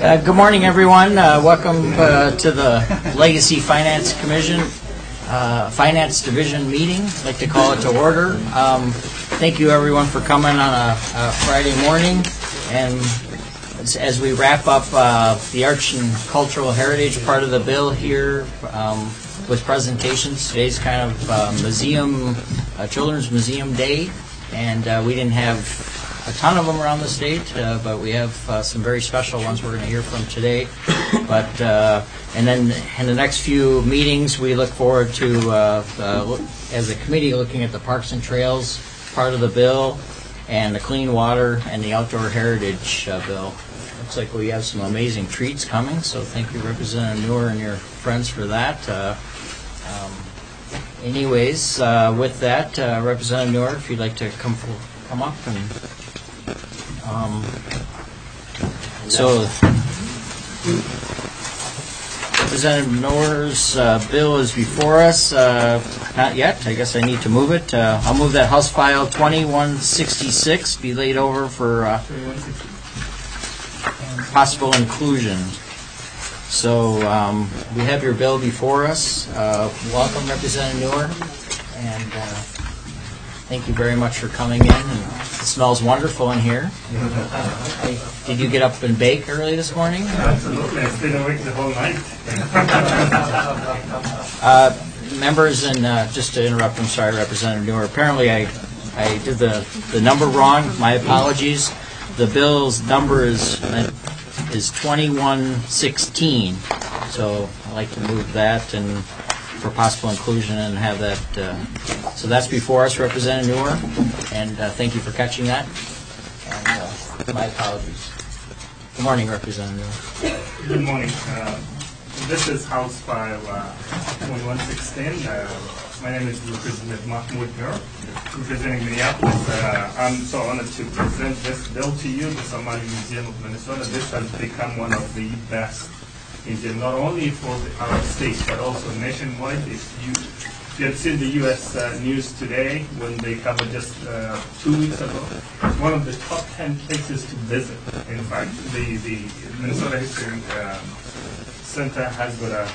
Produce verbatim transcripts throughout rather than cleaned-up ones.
Uh, good morning, everyone. Uh, welcome uh, to the Legacy Finance Commission, uh, Finance Division meeting. I'd like to call it to order. Um, thank you, everyone, for coming on a, a Friday morning. And as, as we wrap up uh, the Arts and Cultural Heritage part of the bill here um, with presentations, today's kind of uh, museum, uh, Children's Museum Day, and uh, we didn't have a ton of them around the state, uh, but we have uh, some very special ones we're going to hear from today. But uh, and then in the next few meetings, we look forward to, uh, uh, as a committee, looking at the Parks and Trails part of the bill, and the Clean Water and the Outdoor Heritage uh, bill. Looks like we have some amazing treats coming, so thank you, Representative Noor, and your friends for that. Uh, um, anyways, uh, with that, uh, Representative Noor, if you'd like to come come up and. Um, so, Representative Noor's uh, bill is before us. Uh, not yet. I guess I need to move it. Uh, I'll move that House File twenty-one sixty-six be laid over for uh, possible inclusion. So um, we have your bill before us. Uh, welcome, Representative Noor, and uh, thank you very much for coming in. And it smells wonderful in here. Did you get up and bake early this morning? Absolutely. I stayed awake the whole night. uh, members, and uh, just to interrupt, I'm sorry, Representative Noor. Apparently I, I did the, the number wrong. My apologies. The bill's number is is twenty-one sixteen. So I'd like to move that and for possible inclusion and have that. Uh, so that's before us, Representative Noor, and uh, thank you for catching that. And uh, my apologies. Good morning, Representative Noor. Good morning. Uh, this is House File uh, twenty-one sixteen. Uh, my name is Representative Mahmoud Noor, representing Minneapolis. Uh, I'm so honored to present this bill to you, the Somali Museum of Minnesota. This has become one of the best museum, not only for the, our state, but also nationwide. If you, if you had seen the U S uh, news today, when they covered just uh, two weeks ago, one of the top ten places to visit. In fact, the, the Minnesota History um, Center has got a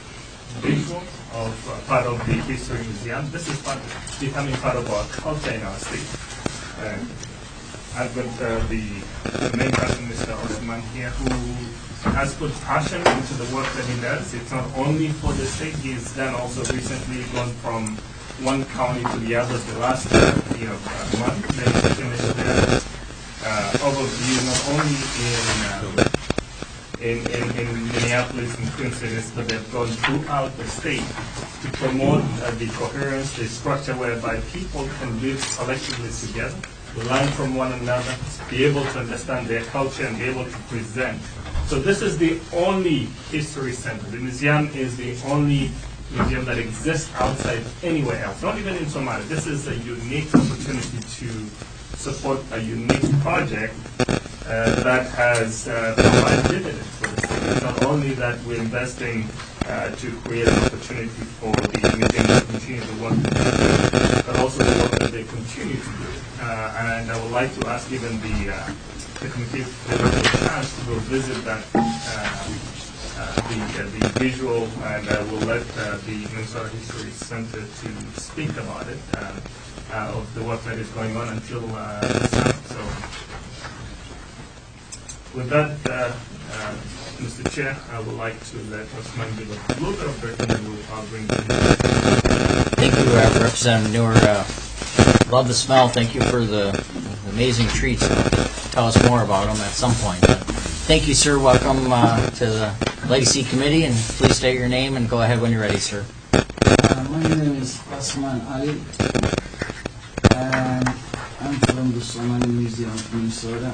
visual of uh, part of the History Museum. This is part, becoming part of our culture in our state. Uh, I've got uh, the, the main person, Mister Osman, here, who has put passion into the work that he does. It's not only for the state. He's done also recently gone from one county to the other. The last uh, you know, uh, month they finished their uh, overview not only in, uh, in, in in Minneapolis and Twin Cities, but they've gone throughout the state to promote uh, the coherence, the structure whereby people can live collectively together, learn from one another, be able to understand their culture and be able to present. So this is the only history center. The museum is the only museum that exists outside anywhere else, not even in Somalia. This is a unique opportunity to support a unique project uh, that has uh, provided dividends for the city. It's not only that we're investing uh, to create an opportunity for the museum to continue the work that they do, but also the work that they continue to do. Uh, and I would like to ask even the uh, the committee will have a chance to go visit that, uh, uh, the, uh, the visual, and I will let uh, the Minnesota History Center to speak about it, uh, uh, of the work that is going on until uh, the summer. So, with that, uh, uh, Mister Chair, I would like to let Osman give a little bit of briefing, and we'll I'll bring the Thank you, uh, Representative Noor. Uh, love the smell. Thank you for the amazing treats. Tell us more about them at some point. But thank you, sir. Welcome uh, to the Legacy Committee, and please state your name and go ahead when you're ready, sir. Uh, my name is Osman Ali, and I'm from the Somali Museum of Minnesota.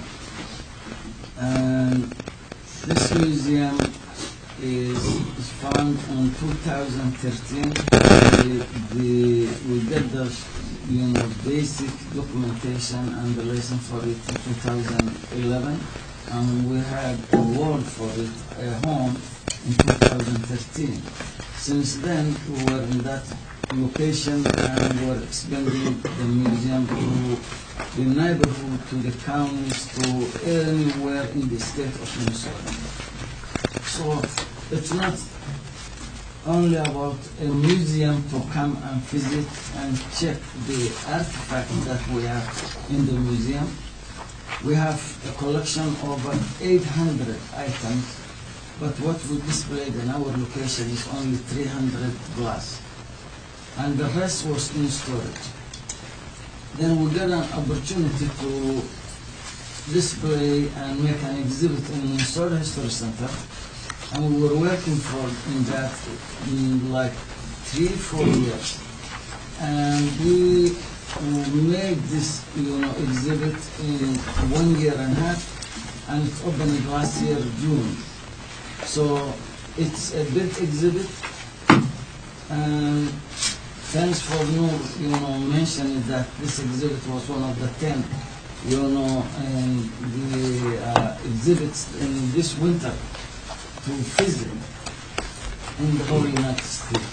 And this museum is, is found in two thousand thirteen. The, the, we did the you know, basic documentation and the lesson for it in two thousand eleven, and we had a award for it, a home, in two thousand thirteen. Since then, we were in that location, and we're expanding the museum to the neighborhood, to the counties, to anywhere in the state of Minnesota. So it's not only about a museum to come and visit and check the artifacts that we have in the museum. We have a collection of over eight hundred items, but what we displayed in our location is only three hundred glass, and the rest was in storage. Then we got an opportunity to display and make an exhibit in Minnesota History Center, and we were working for in that in like three, four years, and we we made this, you know, exhibit in one year and a half, and it opened last year, June. So it's a big exhibit, and thanks for Noor, you know, mentioning that this exhibit was one of the ten, you know, and the uh, exhibits in this winter to visit in the whole United States.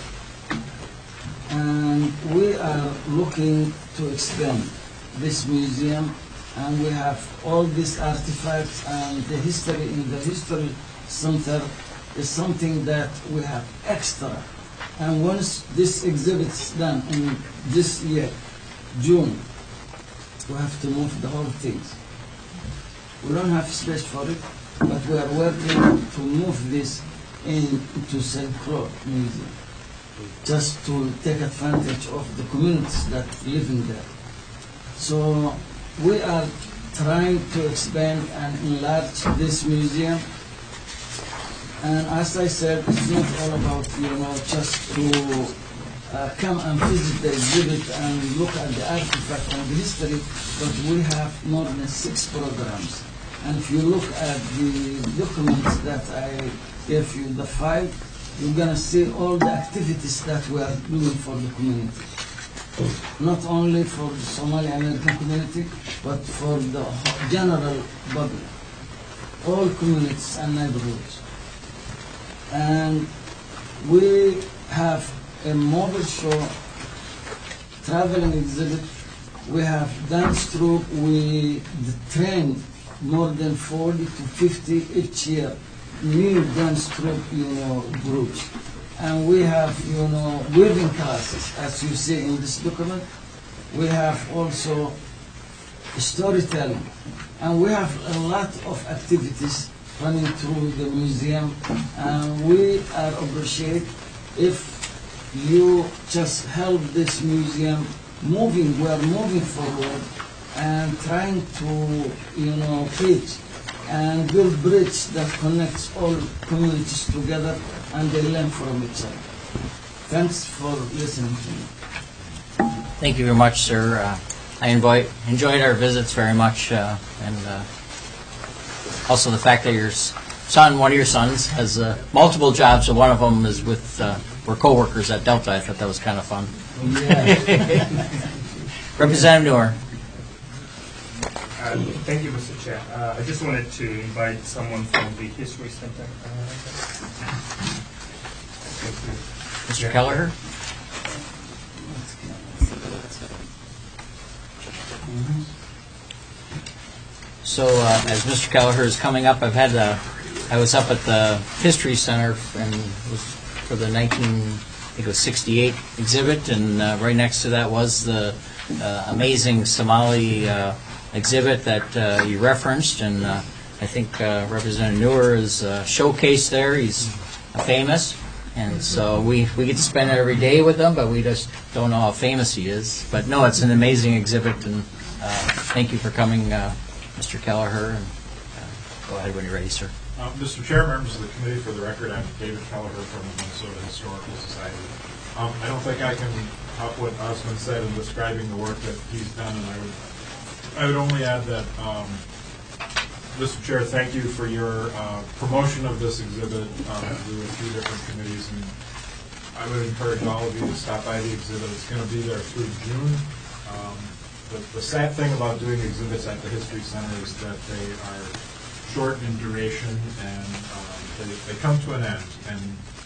And we are looking to expand this museum, and we have all these artifacts, and the history in the History Center is something that we have extra. And once this exhibit is done in this year, June, we have to move the whole thing. We don't have space for it, but we are working to move this into Saint Claude Museum, just to take advantage of the communities that live in there. So we are trying to expand and enlarge this museum. And as I said, it's not all about, you know, just to uh, come and visit the exhibit and look at the artifact and the history, but we have more than six programs. And if you look at the documents that I gave you, the five, you're going to see all the activities that we are doing for the community. Not only for the Somali American community, but for the general public, all communities and neighborhoods. And we have a mobile show, traveling exhibit, we have dance troupe, we train more than forty to fifty each year, new dance troupe, you know, groups. And we have, you know, weaving classes, as you see in this document. We have also storytelling. And we have a lot of activities running through the museum. And we are appreciate if you just help this museum moving, we are moving forward and trying to, you know, bridge and build bridge that connects all communities together, and they learn from each other. Thanks for listening to me. Thank you very much, sir. Uh, I invite, enjoyed our visits very much, uh, and uh, also the fact that your s- son, one of your sons, has uh, multiple jobs, so one of them is with, uh, we're co-workers at Delta. I thought that was kind of fun. Yeah. Representative Noor. Uh, Thank you, Mister Chair. Uh, I just wanted to invite someone from the History Center. Uh, Mister Yeah. Kelleher. So uh, as Mister Kelleher is coming up, I've had uh, I was up at the History Center and was for the nineteen, I think it was sixty-eight exhibit, and uh, right next to that was the uh, amazing Somali uh, exhibit that uh, you referenced, and uh, I think uh, Representative Noor is uh, showcased there. He's famous, and so we, we get to spend every day with him, but we just don't know how famous he is. But no, it's an amazing exhibit, and uh, thank you for coming, uh, Mister Kelleher. And uh, go ahead when you're ready, sir. Uh, Mister Chair, members of the committee, for the record, I'm David Kelleher from the Minnesota Historical Society. Um, I don't think I can top what Osman said in describing the work that he's done, and I would I would only add that, um, Mister Chair, thank you for your uh, promotion of this exhibit um, through a few different committees, and I would encourage all of you to stop by the exhibit. It's going to be there through June. Um, the, the sad thing about doing exhibits at the History Center is that they are short in duration, and um, they, they come to an end, and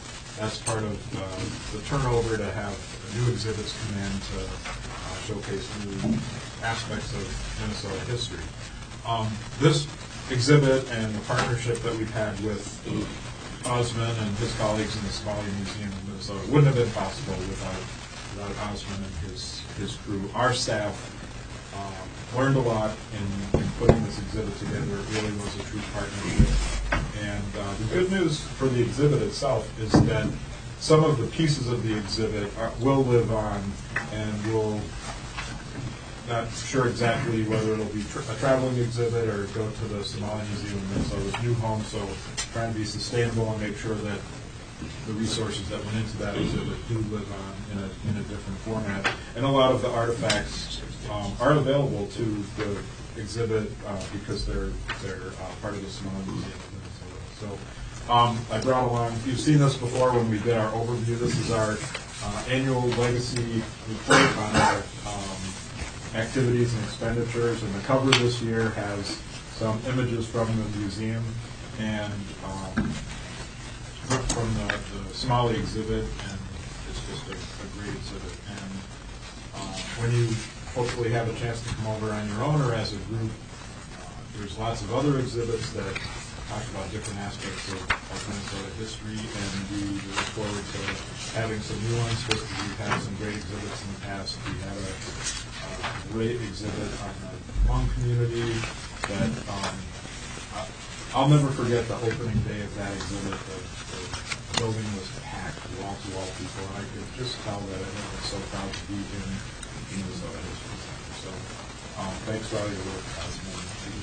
as part of uh, the turnover to have new exhibits come in to uh, showcase new aspects of Minnesota history. Um, this exhibit and the partnership that we've had with Osman and his colleagues in the Somali Museum of Minnesota wouldn't have been possible without, without Osman and his, his crew. Our staff um, learned a lot in, in putting this exhibit together. It really was a true partnership. And uh, the good news for the exhibit itself is that some of the pieces of the exhibit are, will live on and will, not sure exactly whether it'll be tra- a traveling exhibit or go to the Somali Museum in Minnesota's new home, so trying to be sustainable and make sure that the resources that went into that exhibit do live on in a, in a different format. And a lot of the artifacts um, are available to the exhibit uh, because they're, they're uh, part of the Somali Museum of Minnesota. So um, I brought along, you've seen this before when we did our overview. This is our uh, annual legacy report on our um, activities and expenditures, and the cover this year has some images from the museum and um, from the, the Somali exhibit, and it's just a, a great exhibit. And uh, when you hopefully have a chance to come over on your own or as a group, uh, there's lots of other exhibits that talk about different aspects of, of Minnesota history, and we look forward to having some new ones. We've had some great exhibits in the past. We had a uh, great exhibit on the Hmong community that um, I'll never forget the opening day of that exhibit. The, the building was packed, wall-to-wall people, and I could just tell that everyone was so proud to be in Minnesota History Center. So um, thanks for all your work, Osman.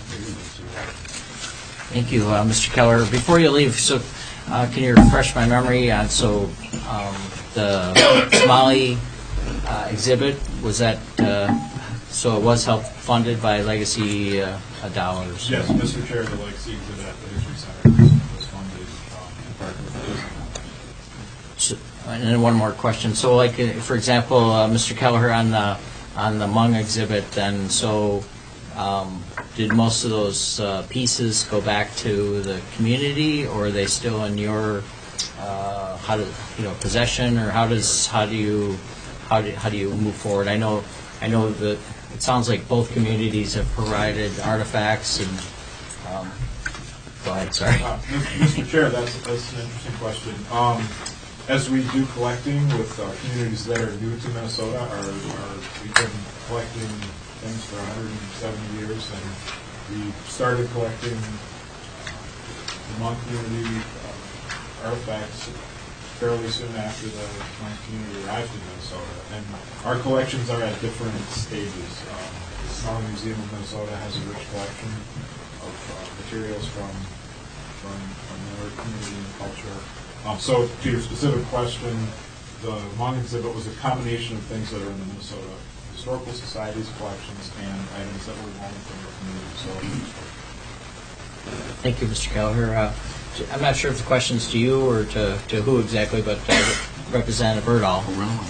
Thank you, uh, Mister Keller. Before you leave, so uh, can you refresh my memory on, so um, the Somali uh, exhibit, was that, uh, so it was help funded by legacy uh, dollars? Yes, Mister Chair, the legacy exhibit at the History Center was, was funded um, in part with this. So, and then one more question. So, like, uh, for example, uh, Mister Kelleher, on the on the Hmong exhibit, then, so um, did most of those uh, pieces go back to the community, or are they still in your uh, how do you know possession, or how does how do you how do how do you move forward? I know I know that it sounds like both communities have provided artifacts and. Um, go ahead, sorry. Uh, Mister Chair, that's that's an interesting question. Um, as we do collecting with uh, communities that are new to Minnesota, our, our, we've been collecting things for one hundred seventy years, and we started collecting the Hmong community uh, artifacts fairly soon after the Hmong community arrived in Minnesota. And our collections are at different stages. Um, the Somali Museum of Minnesota has a rich collection of uh, materials from from, from their community and culture. Um, so to your specific question, the Hmong exhibit was a combination of things that are in the Minnesota Historical Society's collections and items that were loaned from the community. So, Thank you, Mister Kelleher. Uh, I'm not sure if the question's to you or to, to who exactly, but uh, Representative Erdahl.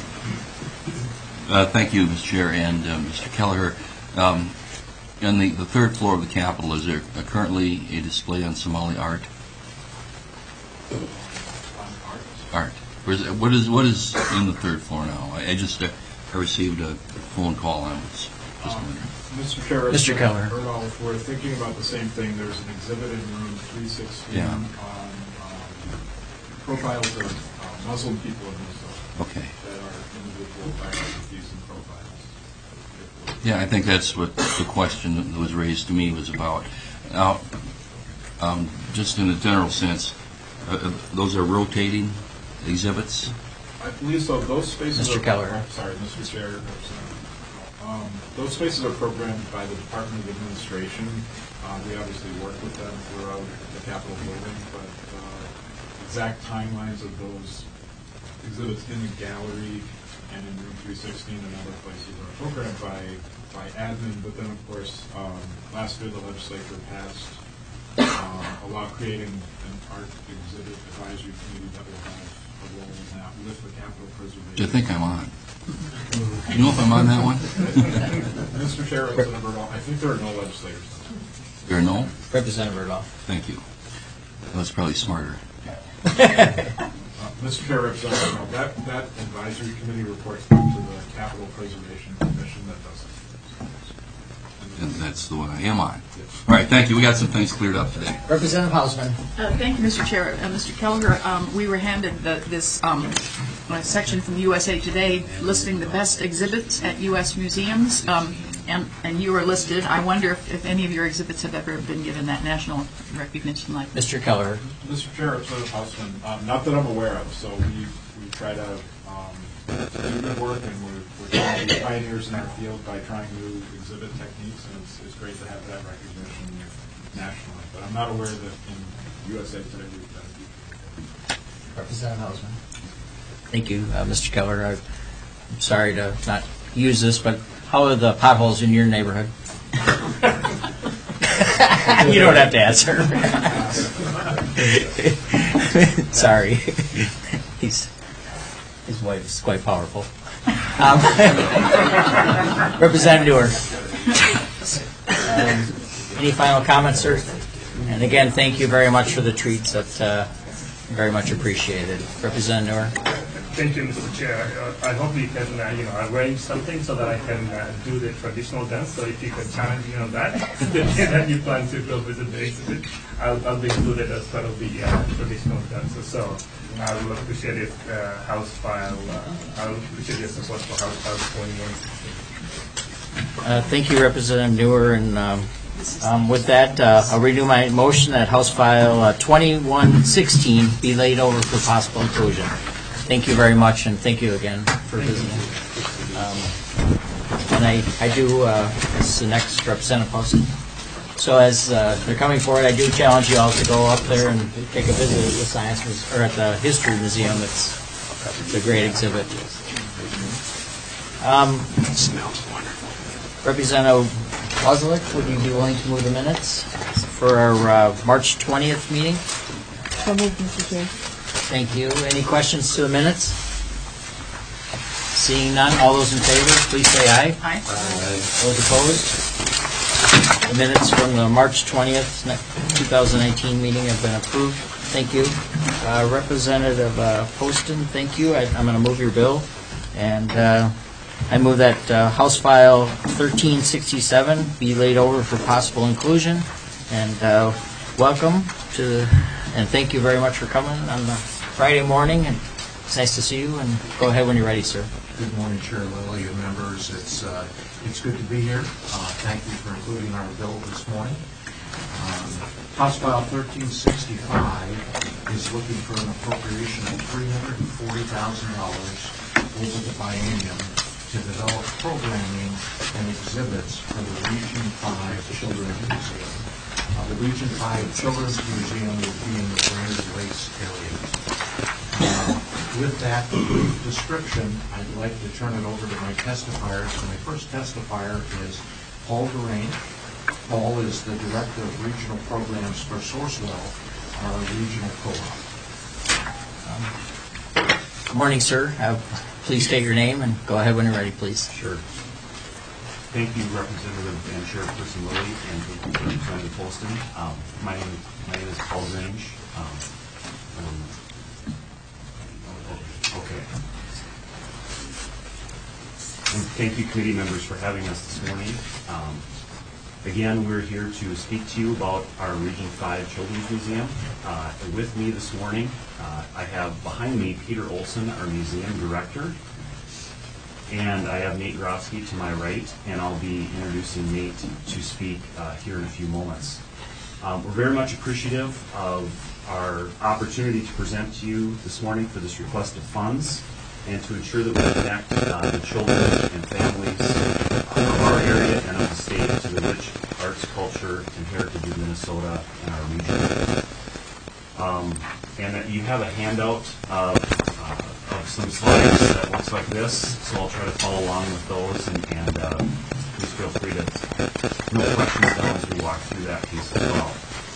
Uh, thank you, Mister Chair, and uh, Mister Kelleher. Um, on the, the third floor of the Capitol, is there uh, currently a display on Somali art? Art. Or is it, what is what is in the third floor now? I, I just uh, I received a phone call on this. Just um, wondering. Mister Chair, Mister Kelleher. Erdahl, if we're thinking about the same thing, there's an exhibit in room three sixteen Yeah. on um, profiles of uh, Muslim people in Minnesota Okay. that are individual biographies and profiles. Yeah, I think that's what the question that was raised to me was about. Now, um, just in a general sense, uh, those are rotating exhibits? I believe so. Those spaces Mister are... Kelleher. I'm sorry, Mister Chair. Um, those spaces are programmed by the Department of Administration. Uh, we obviously work with them throughout the Capitol building, but uh, exact timelines of those exhibits in the gallery and in room three sixteen and other places are programmed by, by admin, but then, of course, um, last year the legislature passed uh, a law creating an art exhibit advisory committee that will have a role in that with the Capitol preservation. I think I'm on. Do you know if I'm on that one? Mister Chair, Representative Erdahl, I think there are no legislators. There are no? Representative Erdahl. Thank you. That was probably smarter. Mister Chair, Representative, no, that, that advisory committee reports to the Capital Preservation Commission that does it. And that's the one I am on. All right, thank you. We got some things cleared up today. Representative Hausman. Uh, Thank you, Mister Chair. Uh, Mister Kelleher, um, we were handed the- this um, uh, section from U S A Today listing the best exhibits at U S museums, um, and and you were listed. I wonder if if any of your exhibits have ever been given that national recognition like this. Mister Keller. Mister Chair, Representative Hausman, um, not that I'm aware of, so we, we try to um, do good work, and we're, we're trying to be pioneers in our field by trying new exhibit techniques, and it's, it's great to have that recognition nationally. But I'm not aware that in U S A Today we've done it. Representative Hausman. Thank you, uh, Mister Keller. I- I'm sorry to not use this, but how are the potholes in your neighborhood? You don't have to answer. Sorry. He's, his wife is quite powerful. Um, Representative Dewar. Um, any final comments, sir? And again, thank you very much for the treats. That uh, very much appreciated. Representative Dewar. Thank you, Mister Chair. Uh, I hope we can, uh, you know, arrange something so that I can uh, do the traditional dance. So if you can challenge me on that, then you plan to go visit the exhibit, I'll, I'll be included as part of the uh, traditional dance. So I will appreciate it, uh, House File. Uh, I'll appreciate your support for House File twenty-one. Uh, thank you, Representative Dewar. And um, um, with that, uh, I'll renew my motion that House File uh, twenty-one sixteen be laid over for possible inclusion. Thank you very much, and thank you again for visiting. Um, and I, I do, uh, this is the next Representative Poston. So as uh, they're coming forward, I do challenge you all to go up there and take a visit at the Science Muse- or at the History Museum. It's, it's a great exhibit. Um, It smells wonderful. Representative Kozlik, would you be willing to move the minutes for our uh, March twentieth meeting? So moved, Mister Chair. Thank you. Any questions to the minutes? Seeing none, all those in favor, please say aye. Aye. Those opposed? The minutes from the March twentieth, two thousand nineteen meeting have been approved. Thank you. Uh, Representative uh, Poston, thank you. I- I'm going to move your bill. And uh, I move that uh, House File thirteen sixty-seven be laid over for possible inclusion. And uh, welcome to, and thank you very much for coming on the Friday morning. And it's nice to see you. And go ahead when you're ready, sir. Good morning, Chair Lilly and members. It's uh, it's good to be here. Uh, Thank you for including our bill this morning. Um, House File thirteen sixty-five is looking for an appropriation of three hundred forty thousand dollars over the biennium to develop programming and exhibits for the Region five Children's Museum. Uh, The Region five Children's Museum will be in the Brainerd Lakes area. Uh, With that brief description, I'd like to turn it over to my testifiers. My first testifier is Paul Durain. Paul is the Director of Regional Programs for Sourcewell, our regional co-op. Good morning, sir. Uh, Please state your name and go ahead when you're ready, please. Sure. Thank you, Representative and Chairperson Lilly, and thank you, Representative Poston. Um, my name, my name is Paul Range. Um, um, okay. And thank you, committee members, for having us this morning. Um, again, we're here to speak to you about our Region five Children's Museum. Uh, with me this morning, uh, I have behind me Peter Olson, our museum director. And I have Nate Grofsky to my right, and I'll be introducing Nate to speak uh, here in a few moments. Um, we're very much appreciative of our opportunity to present to you this morning for this request of funds and to ensure that we connect uh, the children and families of our area and of the state to the rich arts, culture, and heritage of Minnesota and our region. Um, and that you have a handout of uh, of some slides that looks like this, so I'll try to follow along with those, and, and uh, please feel free to note questions down as we walk through that piece as well.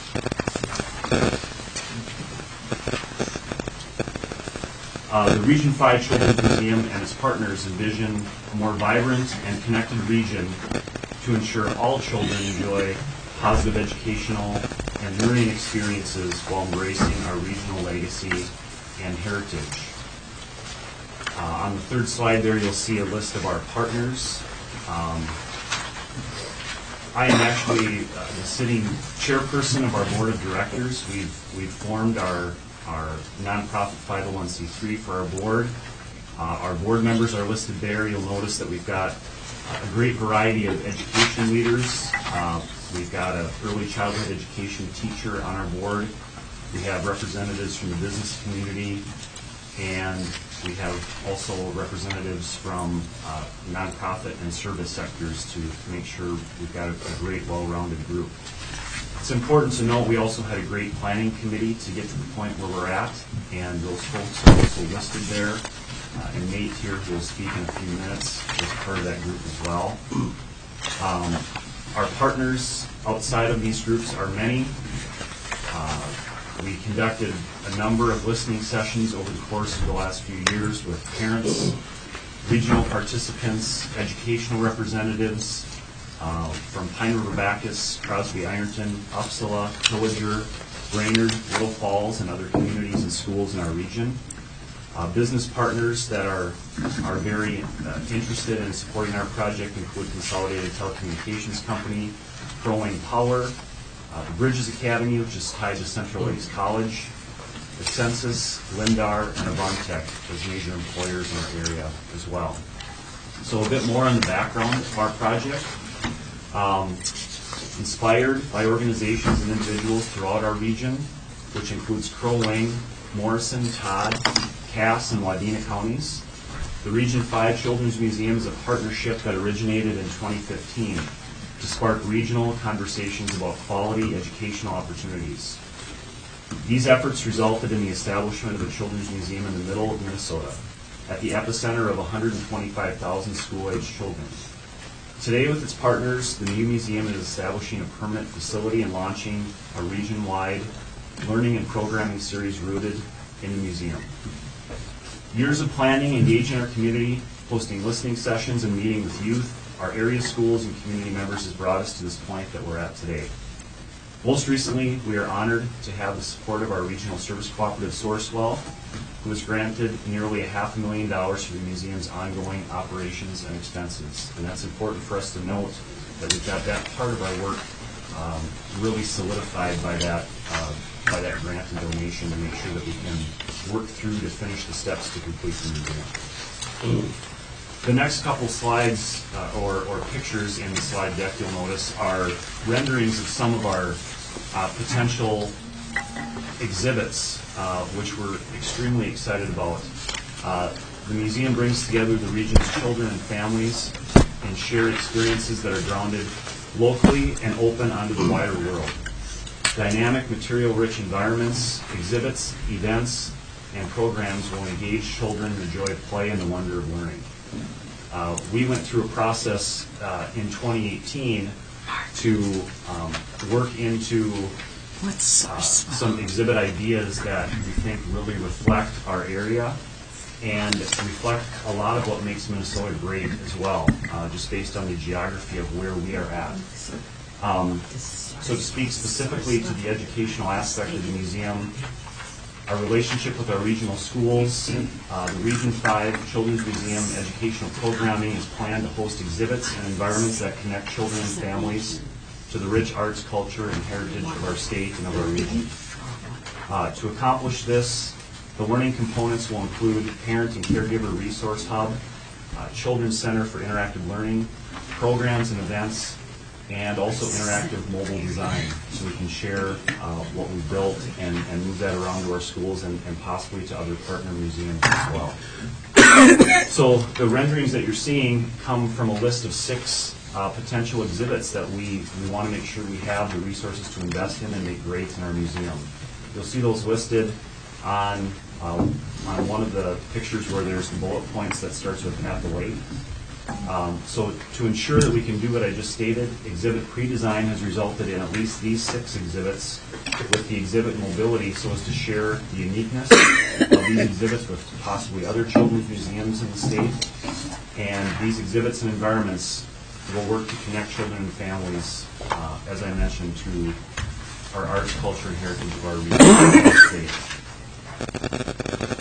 Uh, the Region five Children's Museum and its partners envision a more vibrant and connected region to ensure all children enjoy positive educational and learning experiences while embracing our regional legacy and heritage. Uh, on the third slide there, you'll see a list of our partners. Um, I am actually uh, the sitting chairperson of our board of directors. We've we've formed our our nonprofit five oh one c three for our board. Uh, our board members are listed there. You'll notice that we've got a great variety of education leaders. Uh, we've got an early childhood education teacher on our board. We have representatives from the business community, and we have also representatives from uh, nonprofit and service sectors to make sure we've got a, a great, well-rounded group. It's important to note we also had a great planning committee to get to the point where we're at, and those folks are also listed there. Uh, and Nate here, who will speak in a few minutes, is part of that group as well. Um, our partners outside of these groups are many. Uh, we conducted a number of listening sessions over the course of the last few years with parents, regional participants, educational representatives uh, from Pine River Bacchus, Crosby Ironton, Uppsala, Pillager, Brainerd, Little Falls, and other communities and schools in our region. Uh, business partners that are are very uh, interested in supporting our project include Consolidated Telecommunications Company, Crowing Power, uh, the Bridges Academy, which is tied to Central Lakes College, the Census, Lindar, and Avantech as major employers in our area as well. So a bit more on the background of our project. Um, inspired by organizations and individuals throughout our region, which includes Crow Wing, Morrison, Todd, Cass, and Wadena counties. The Region five Children's Museum is a partnership that originated in twenty fifteen to spark regional conversations about quality educational opportunities. These efforts resulted in the establishment of a children's museum in the middle of Minnesota, at the epicenter of one hundred twenty-five thousand school-age children. Today, with its partners, the new museum is establishing a permanent facility and launching a region-wide learning and programming series rooted in the museum. Years of planning, engaging our community, hosting listening sessions, and meeting with youth, our area schools, and community members has brought us to this point that we're at today. Most recently, we are honored to have the support of our regional service cooperative, Sourcewell, who has granted nearly a half a million dollars for the museum's ongoing operations and expenses. And that's important for us to note that we've got that part of our work um, really solidified by that uh, by that grant and donation to make sure that we can work through to finish the steps to complete the museum. The next couple slides uh, or, or pictures in the slide deck, you'll notice, are renderings of some of our uh, potential exhibits, uh, which we're extremely excited about. Uh, the museum brings together the region's children and families and share experiences that are grounded locally and open onto the wider world. Dynamic, material-rich environments, exhibits, events, and programs will engage children in the joy of play and the wonder of learning. Uh, we went through a process uh, in twenty eighteen to um, work into uh, some exhibit ideas that we think really reflect our area and reflect a lot of what makes Minnesota great as well, uh, just based on the geography of where we are at. Um, so to speak specifically to the educational aspect of the museum, our relationship with our regional schools, uh, the Region five Children's Museum educational programming is planned to host exhibits and environments that connect children and families to the rich arts, culture, and heritage of our state and of our region. Uh, to accomplish this, the learning components will include Parent and Caregiver Resource Hub, uh, Children's Center for Interactive Learning, programs and events, and also interactive mobile design, so we can share uh, what we built and, and move that around to our schools and, and possibly to other partner museums as well. So the renderings that you're seeing come from a list of six uh, potential exhibits that we, we want to make sure we have the resources to invest in and make great in our museum. You'll see those listed on, uh, on one of the pictures where there's the bullet points that starts with at the lake. Um, so to ensure that we can do what I just stated, exhibit pre-design has resulted in at least these six exhibits with the exhibit mobility so as to share the uniqueness of these exhibits with possibly other children's museums in the state. And these exhibits and environments will work to connect children and families, uh, as I mentioned, to our arts, culture, and heritage of our region and our state.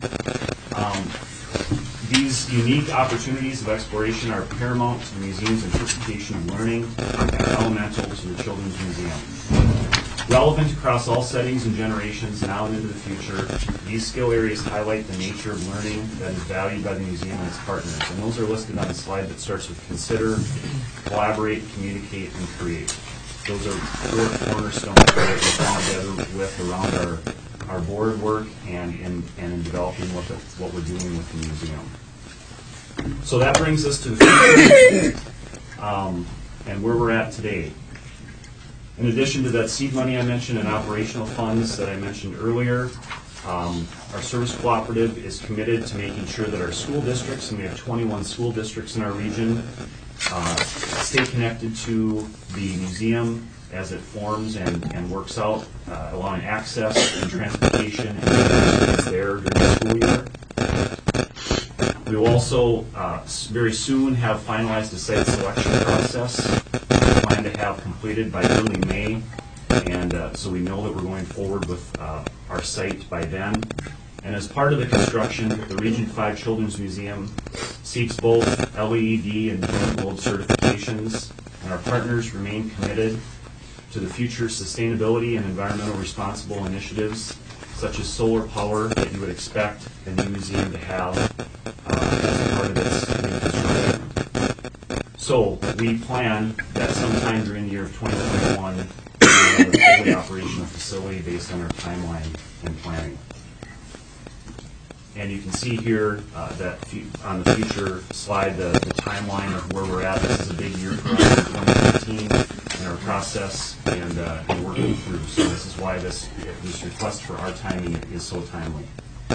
These unique opportunities of exploration are paramount to the museum's interpretation of learning and are elemental to the Children's Museum. Relevant across all settings and generations now and into the future, these skill areas highlight the nature of learning that is valued by the museum and its partners. And those are listed on the slide that starts with consider, collaborate, communicate, and create. Those are four cornerstones that we've gone together with around our, our board work and in, and in developing what, the, what we're doing with the museum. So that brings us to the future um, and where we're at today. In addition to that seed money I mentioned and operational funds that I mentioned earlier, um, our service cooperative is committed to making sure that our school districts, and we have twenty-one school districts in our region, uh, stay connected to the museum as it forms and, and works out, uh, allowing access and transportation and it's there during the school year. We will also uh, very soon have finalized a site selection process. We plan to have completed by early May, and uh, so we know that we're going forward with uh, our site by then. And as part of the construction, the Region five Children's Museum seeks both L E E D and Green Gold certifications, and our partners remain committed to the future sustainability and environmental responsible initiatives, such as solar power that you would expect the new museum to have uh, as part of its reconstruction. So we plan that sometime during the year of twenty twenty-one, we will have a fully operational facility based on our timeline and planning. And you can see here uh, that fu- on the future slide the, the timeline of where we're at. This is a big year for us in twenty fifteen in our process and, uh, and working through. So this is why this, this request for our timing is so timely.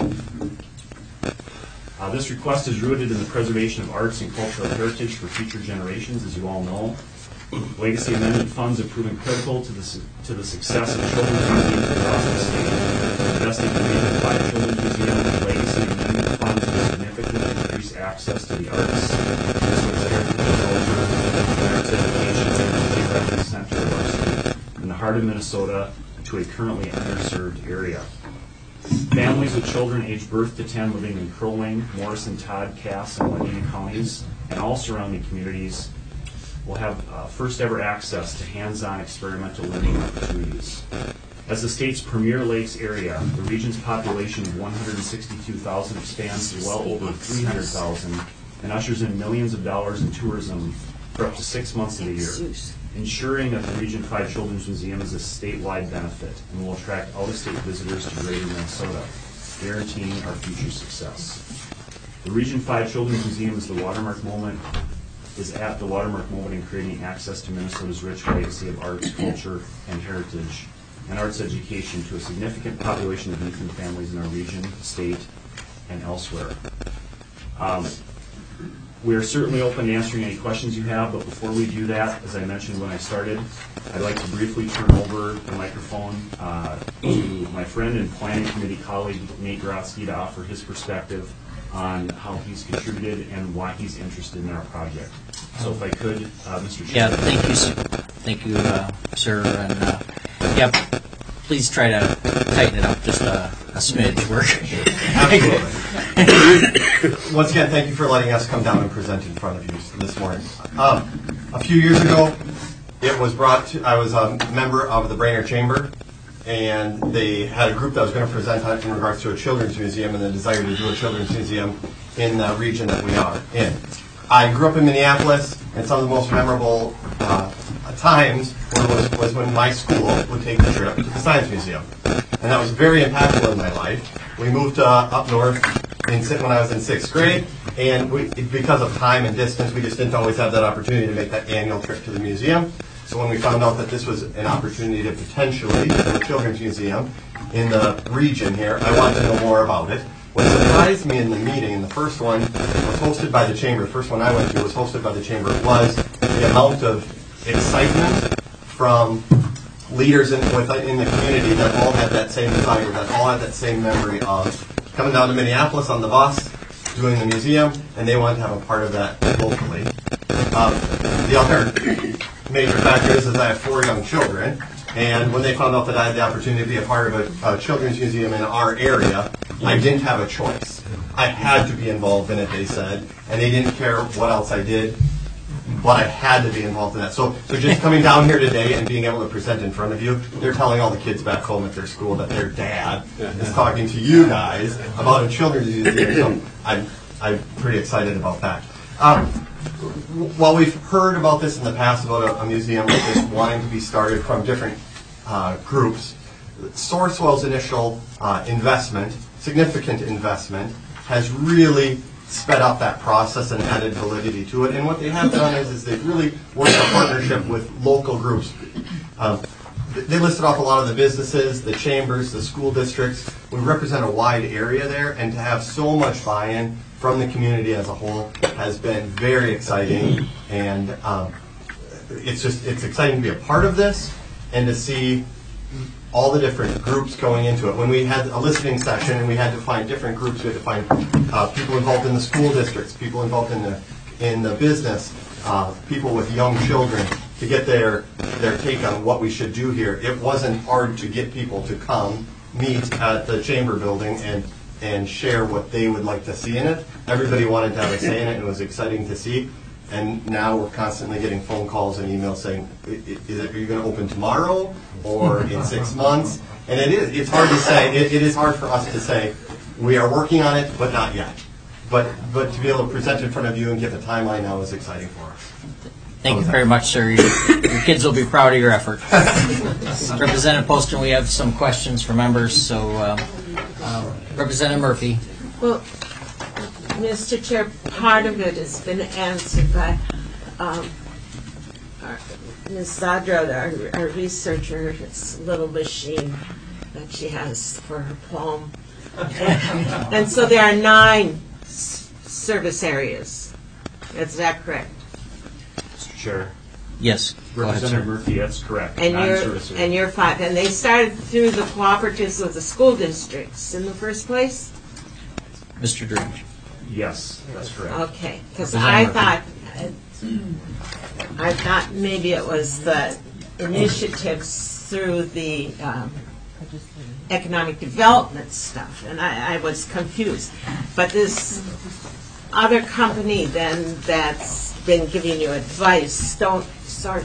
Uh, this request is rooted in the preservation of arts and cultural heritage for future generations, as you all know. Legacy Amendment funds have proven critical to the, su- to the success of children's museums across the state. Investing in the Region five Children's Museum and Legacy Amendment funds will significantly increase access to the arts, Minnesota's heritage and culture, arts education, and the revenue center of our state, in the heart of Minnesota, to a currently underserved area. Families with children aged birth to ten living in Crow Wing, Morrison, Todd, Cass, and Wadena counties, and all surrounding communities will have uh, first ever access to hands-on experimental learning opportunities. As the state's premier lakes area, the region's population of one hundred sixty-two thousand expands to well over three hundred thousand and ushers in millions of dollars in tourism for up to six months of the year, ensuring that the Region five Children's Museum is a statewide benefit and will attract out-of-state visitors to greater Minnesota, guaranteeing our future success. The Region five Children's Museum is the watermark moment, is at the watermark moment in creating access to Minnesota's rich legacy of arts, culture, and heritage, and arts education to a significant population of youth and families in our region, state, and elsewhere. Um, We are certainly open to answering any questions you have, but before we do that, as I mentioned when I started, I'd like to briefly turn over the microphone uh, to my friend and planning committee colleague, Nate Grotsky, to offer his perspective on how he's contributed and why he's interested in our project. So if I could, uh, Mister Yeah, Chairman. thank you, s- thank you, uh, sir, and, uh, yeah, please try to tighten it up just a a smidge. We're Once again, thank you for letting us come down and present in front of you this morning. Um, a few years ago, it was brought to, I was a member of the Brainerd Chamber, and they had a group that was going to present on, in regards to a children's museum and the desire to do a children's museum in the region that we are in. I grew up in Minneapolis, and some of the most memorable uh, times was, was when my school would take the trip to the Science Museum. And that was very impactful in my life. We moved uh, up north in, when I was in sixth grade, and we, because of time and distance, we just didn't always have that opportunity to make that annual trip to the museum. So when we found out that this was an opportunity to potentially do a children's museum in the region here, I wanted to know more about it. What surprised me in the meeting, and the first one was hosted by the Chamber, the first one I went to was hosted by the Chamber, was the amount of excitement from leaders in, within the community that all had that same desire, that all had that same memory of coming down to Minneapolis on the bus, doing the museum, and they wanted to have a part of that locally. Um, the other major factor is, is I have four young children, and when they found out that I had the opportunity to be a part of a, a children's museum in our area, I didn't have a choice. I had to be involved in it, they said, and they didn't care what else I did, but I had to be involved in that. So, so just coming down here today and being able to present in front of you, they're telling all the kids back home at their school that their dad is talking to you guys about a children's museum. So I'm, I'm pretty excited about that. Um, while we've heard about this in the past about a, a museum like this wanting to be started from different uh, groups, Sourcewell's initial uh, investment, significant investment, has really sped up that process and added validity to it. And what they have done is, is they've really worked in partnership with local groups. Um, they listed off a lot of the businesses, the chambers, the school districts. We represent a wide area there, and to have so much buy-in from the community as a whole has been very exciting. And um, it's just, it's exciting to be a part of this and to see all the different groups going into it. When we had a listening session and we had to find different groups, we had to find uh, people involved in the school districts, people involved in the in the business, uh, people with young children, to get their their take on what we should do here. It wasn't hard to get people to come meet at the chamber building and and share what they would like to see in it. Everybody wanted to have a say in it, and it was exciting to see. And now we're constantly getting phone calls and emails saying, I- I- is it, are you going to open tomorrow or in six months? And it is, it's hard to say, it, it is hard for us to say, we are working on it, but not yet. But, but to be able to present in front of you and give a timeline now is exciting for us. Thank you very much, sir. Your, your kids will be proud of your effort. Representative Poston, we have some questions for members, so uh, uh, Representative Murphy. Well, Mister Chair, part of it has been answered by um, our, Miz Zadra, our, our researcher, this little machine that she has for her poem. And, and so there are nine s- service areas. Is that correct? Mister Chair. Yes, go ahead, Representative sir. Murphy, that's correct. And you're, Non-service area. and you're five. And they started through the cooperatives with the school districts in the first place? Mister Drinch. Yes, that's correct. Okay, because I Representative thought, I thought maybe it was the initiatives through the um, economic development stuff, and I, I was confused. But this other company then that's been giving you advice, don't start.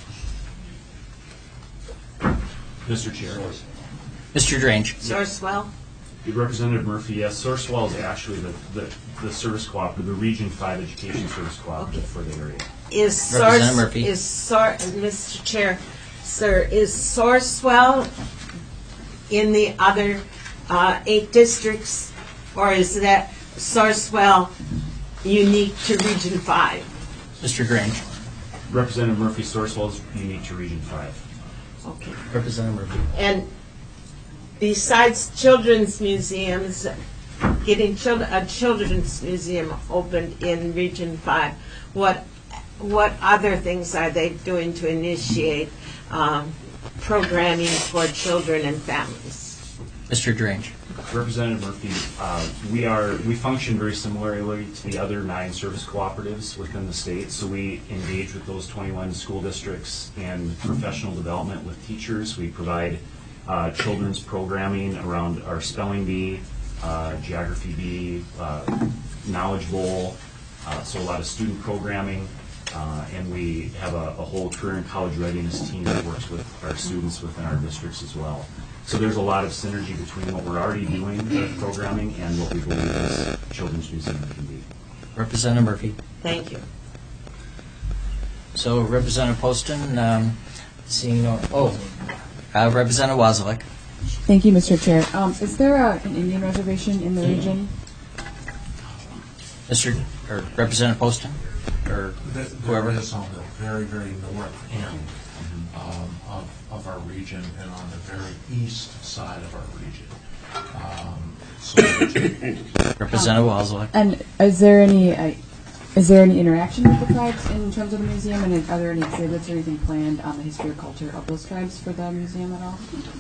Mister Chair. Mister Drange. Sourcewell? Representative Murphy, yes, Sourcewell is actually the, the, the service cooperative, the Region five Education Service Cooperative for the area. Is Source, Representative Murphy. is Sour, Mister Chair, sir, is Sourcewell in the other uh, eight districts, or is that Sourcewell unique to Region five? Mister Drange. Representative Murphy, Sourcewell is unique to Region five. Okay. Representative Murphy. And besides children's museums, getting chil- a children's museum opened in Region five, what what other things are they doing to initiate um, programming for children and families? Mister Drange. Representative Murphy, uh, we are we function very similarly to the other nine service cooperatives within the state. So we engage with those twenty-one school districts and professional development with teachers. We provide uh, children's programming around our spelling bee, uh, geography bee, uh, knowledge bowl. Uh, so a lot of student programming, uh, and we have a, a whole career and college readiness team that works with our students within our districts as well. So there's a lot of synergy between what we're already doing with programming and what we believe this children's museum can be. Representative Murphy. Thank you. So Representative Poston, um, seeing no, oh, uh, Representative Wasilek. Thank you, Mister Chair. Um, is there a, an Indian reservation in the region? Mister or Representative Poston, or There whoever. there is on the very, very north end um, of, of our region and on the very east side of our region. Um, so Representative Wasilek. And is there any uh, is there any interaction with the tribes in terms of the museum? And are there any exhibits or anything planned on the history or culture of those tribes for the museum at all?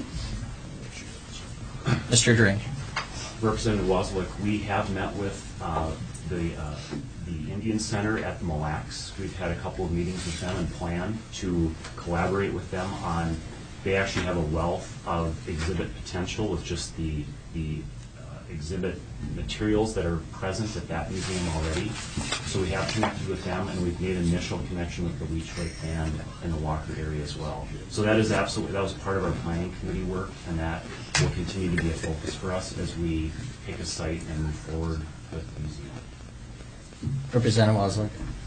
Mister Drink. Representative Wasilek, we have met with uh, the uh, the Indian Center at the Mille Lacs. We've had a couple of meetings with them and plan to collaborate with them on. They actually have a wealth of exhibit potential with just the the uh, exhibit materials that are present at that museum already. So we have connected with them, and we've made an initial connection with the Leech Lake Band and the Walker area as well. So that is absolutely, that was part of our planning committee work, and that will continue to be a focus for us as we pick a site and move forward with the museum. Representative Waslick.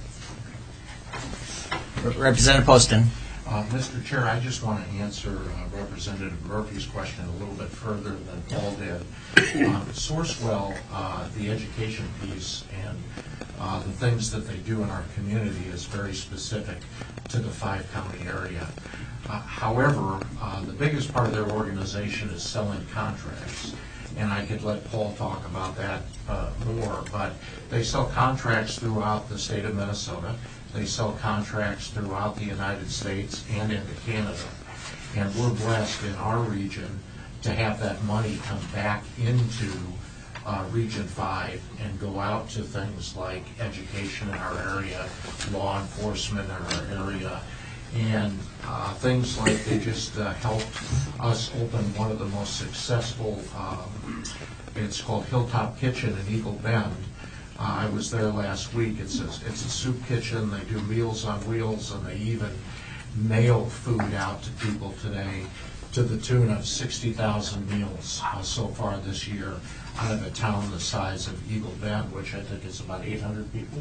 Representative Poston. Uh, Mister Chair, I just want to answer uh, Representative Murphy's question a little bit further than Paul did. Uh, Sourcewell, uh, the education piece and uh, the things that they do in our community is very specific to the five-county area. Uh, however, uh, the biggest part of their organization is selling contracts, and I could let Paul talk about that uh, more, but they sell contracts throughout the state of Minnesota. They sell contracts throughout the United States and into Canada. And we're blessed in our region to have that money come back into uh, Region five and go out to things like education in our area, law enforcement in our area, and uh, things like they just uh, helped us open one of the most successful, um, it's called Hilltop Kitchen in Eagle Bend. Uh, I was there last week. It's a, it's a soup kitchen. They do Meals on Wheels, and they even mail food out to people today to the tune of sixty thousand meals uh, so far this year out of a town the size of Eagle Bend, which I think is about eight hundred people.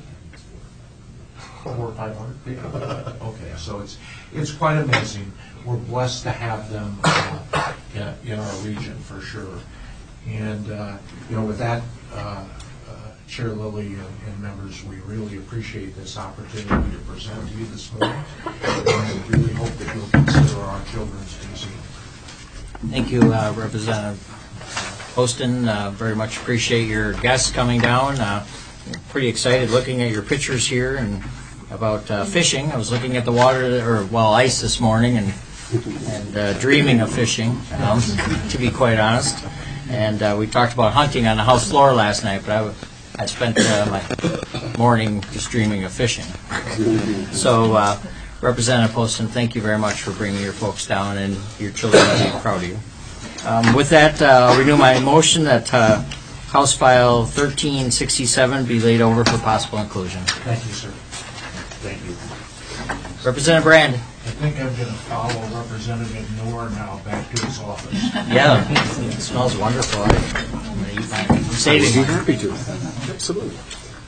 Four or five hundred people. Okay, so it's it's quite amazing. We're blessed to have them uh, in, in our region for sure. And uh, you know, with that, uh, Chair Lilly and, and members, we really appreciate this opportunity to present to you this morning, and we really hope that you'll consider our children's museum. Thank you, uh, Representative Poston. Uh, very much appreciate your guests coming down. Uh, pretty excited looking at your pictures here and about uh, fishing. I was looking at the water, or well, ice this morning, and and uh, dreaming of fishing, um, to be quite honest. And uh, we talked about hunting on the house floor last night, but I. I spent uh, my morning just dreaming of fishing. So, uh, Representative Poston, thank you very much for bringing your folks down, and your children will be proud of you. Um, with that, uh, I'll renew my motion that uh, House File thirteen sixty-seven be laid over for possible inclusion. Thank you, sir. Thank you. Representative Brand. I think I'm going to follow Representative Noor now back to his office. Yeah, it smells wonderful. I'm going to eat my, I'm saving I'd be happy to. Absolutely.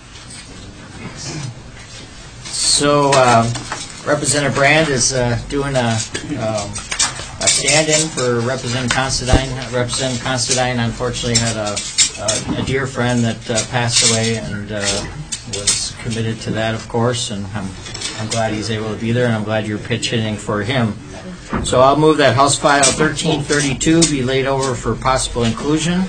So, um, Representative Brand is uh, doing a, um, a stand-in for Representative Considine. Representative Considine unfortunately had a, a, a dear friend that uh, passed away, and uh, was committed to that, of course, and I'm, I'm glad he's able to be there, and I'm glad you're pitch hitting for him. So I'll move that House File thirteen thirty-two be laid over for possible inclusion.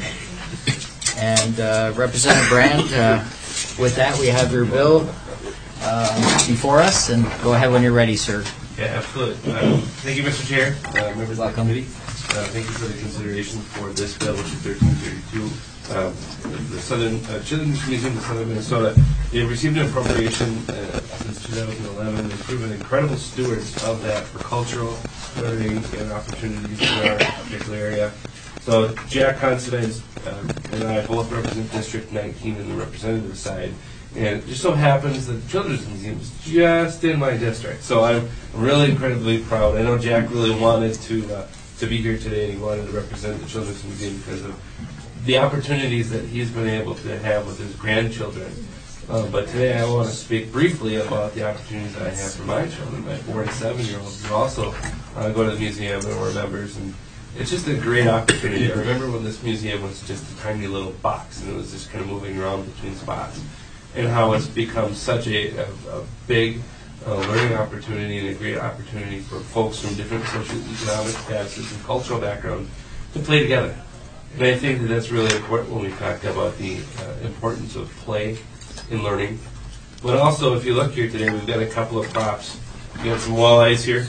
And uh, Representative Brand, uh, with that, we have your bill uh, before us, and go ahead when you're ready, sir. Yeah, absolutely. Um, thank you, Mister Chair, uh, members of the committee. Uh, thank you for the consideration for this bill, which is thirteen thirty-two. Um, the Southern uh, Children's Museum of Southern Minnesota, they've received an appropriation uh, since two thousand eleven, and they've proven incredible stewards of that for cultural learning and opportunities in our particular area. So Jack Considine um, and I both represent District nineteen in the representative side, and it just so happens that the Children's Museum is just in my district. So I'm really incredibly proud. I know Jack really wanted to uh, to be here today, and he wanted to represent the Children's Museum because of the opportunities that he's been able to have with his grandchildren. Uh, but today I want to speak briefly about the opportunities that I have for my children, my four and seven-year-olds, who also uh, go to the museum and we're members. And it's just a great opportunity. I remember when this museum was just a tiny little box, and it was just kind of moving around between spots, and how it's become such a, a, a big uh, learning opportunity and a great opportunity for folks from different socioeconomic statuses and cultural backgrounds to play together. And I think that that's really important when we talk about the uh, importance of play in learning. But also, if you look here today, we've got a couple of props. We've got some walleyes here.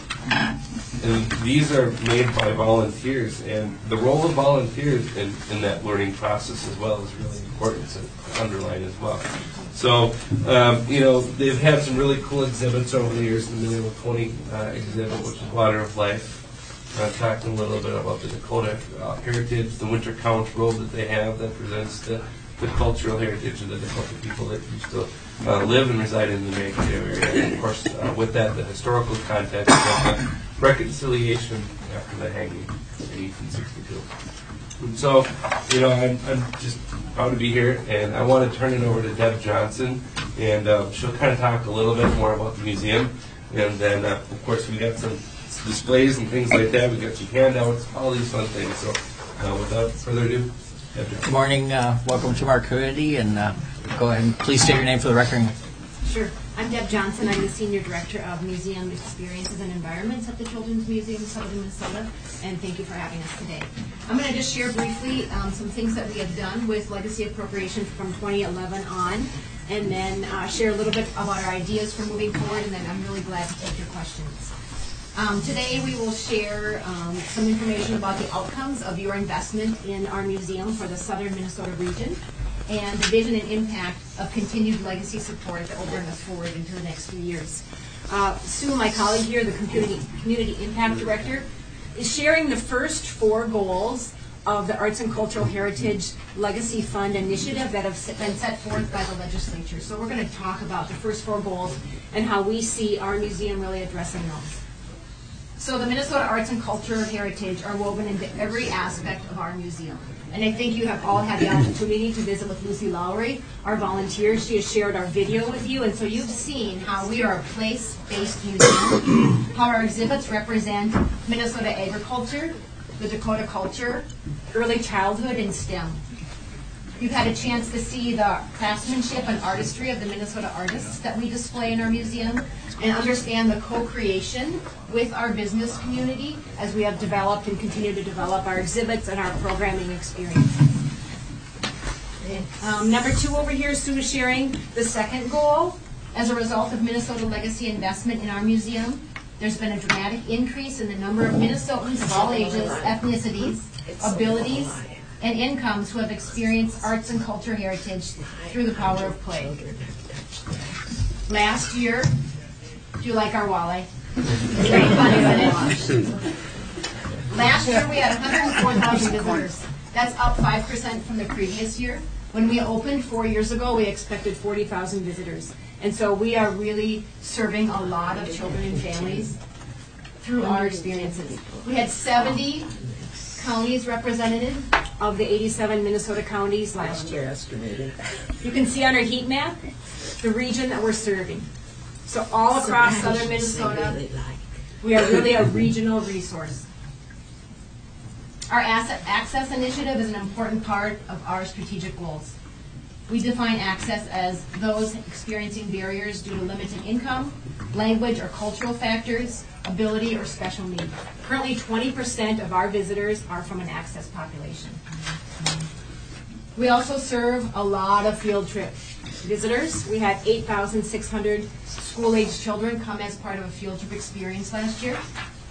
And these are made by volunteers. And the role of volunteers in, in that learning process as well is really important to underline as well. So, um, you know, they've had some really cool exhibits over the years. The Minnesota twenty uh, exhibit, which is Water of Life. uh, talking a little bit about the Dakota uh, heritage, the Winter Count robe that they have that presents the, the cultural heritage of the Dakota people that used to uh, live and reside in the Mankato area. And of course, uh, with that, the historical context of the reconciliation after the hanging in eighteen sixty-two. And so, you know, I'm, I'm just proud to be here, and I want to turn it over to Deb Johnson, and uh, she'll kind of talk a little bit more about the museum. And then, uh, of course, we got some displays and things like that. We got some handouts, all these fun things. So, uh, without further ado, Deb Johnson. Good morning. Uh, welcome to our committee, and uh, go ahead and please state your name for the record. Sure. I'm Deb Johnson. I'm the Senior Director of Museum Experiences and Environments at the Children's Museum of Southern Minnesota, and thank you for having us today. I'm going to just share briefly um, some things that we have done with legacy appropriations from twenty eleven on, and then uh, share a little bit about our ideas for moving forward, and then I'm really glad to take your questions. Um, today we will share um, some information about the outcomes of your investment in our museum for the Southern Minnesota region, and the vision and impact of continued legacy support that will bring us forward into the next few years. Uh, Sue, my colleague here, the Community, Community Impact Director, is sharing the first four goals of the Arts and Cultural Heritage Legacy Fund initiative that have been set forth by the legislature. So we're going to talk about the first four goals and how we see our museum really addressing those. So the Minnesota Arts and Cultural Heritage are woven into every aspect of our museum. And I think you have all had the opportunity to visit with Lucy Lowry, our volunteer. She has shared our video with you, and so you've seen how we are a place-based museum, how our exhibits represent Minnesota agriculture, the Dakota culture, early childhood, and STEM. You've had a chance to see the craftsmanship and artistry of the Minnesota artists that we display in our museum, and understand the co-creation with our business community as we have developed and continue to develop our exhibits and our programming experiences. Um, number two over here, Sue is sharing the second goal. As a result of Minnesota legacy investment in our museum, there's been a dramatic increase in the number of Minnesotans of all ages, ethnicities, abilities, and incomes who have experienced arts and culture heritage through the power of play. Last year, do you like our walleye? It's very fun, isn't it? Last year we had one hundred four thousand visitors. That's up five percent from the previous year. When we opened four years ago, we expected forty thousand visitors. And so we are really serving a lot of children and families through our experiences. We had seventy counties represented of the eighty-seven Minnesota counties last year. You can see on our heat map the region that we're serving. So all across southern Minnesota, we are really a regional resource. Our Asset Access Initiative is an important part of our strategic goals. We define access as those experiencing barriers due to limited income, language or cultural factors, ability or special need. Currently, twenty percent of our visitors are from an access population. We also serve a lot of field trip visitors. We had eight thousand six hundred school-age children come as part of a field trip experience last year.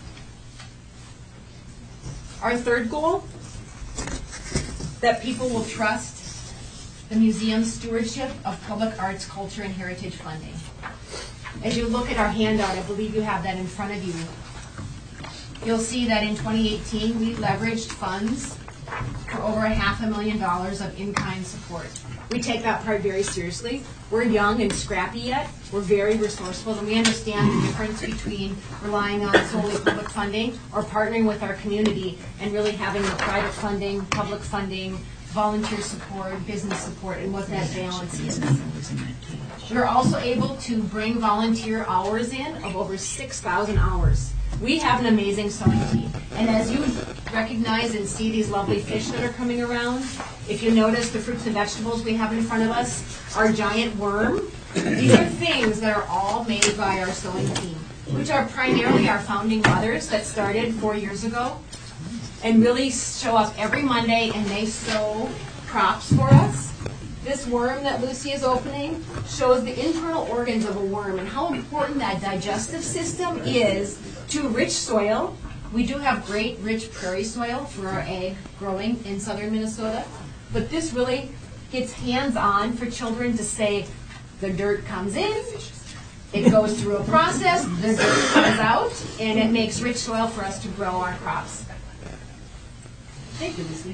Our third goal, that people will trust the museum's stewardship of public arts, culture, and heritage funding. As you look at our handout, I believe you have that in front of you. You'll see that in twenty eighteen, we leveraged funds for over a half a million dollars of in-kind support. We take that part very seriously. We're young and scrappy yet. We're very resourceful, and we understand the difference between relying on solely public funding or partnering with our community and really having the private funding, public funding, volunteer support, business support, and what that balance is. We're also able to bring volunteer hours in of over six thousand hours. We have an amazing sewing team. And as you recognize and see these lovely fish that are coming around, if you notice the fruits and vegetables we have in front of us, our giant worm, these are things that are all made by our sewing team, which are primarily our founding mothers that started four years ago and really show up every Monday and they sew props for us. This worm that Lucy is opening shows the internal organs of a worm and how important that digestive system is to rich soil. We do have great rich prairie soil for our egg growing in southern Minnesota, but this really gets hands-on for children to say the dirt comes in, It goes through a process, the dirt comes out, and it makes rich soil for us to grow our crops. Thank you, Lucy.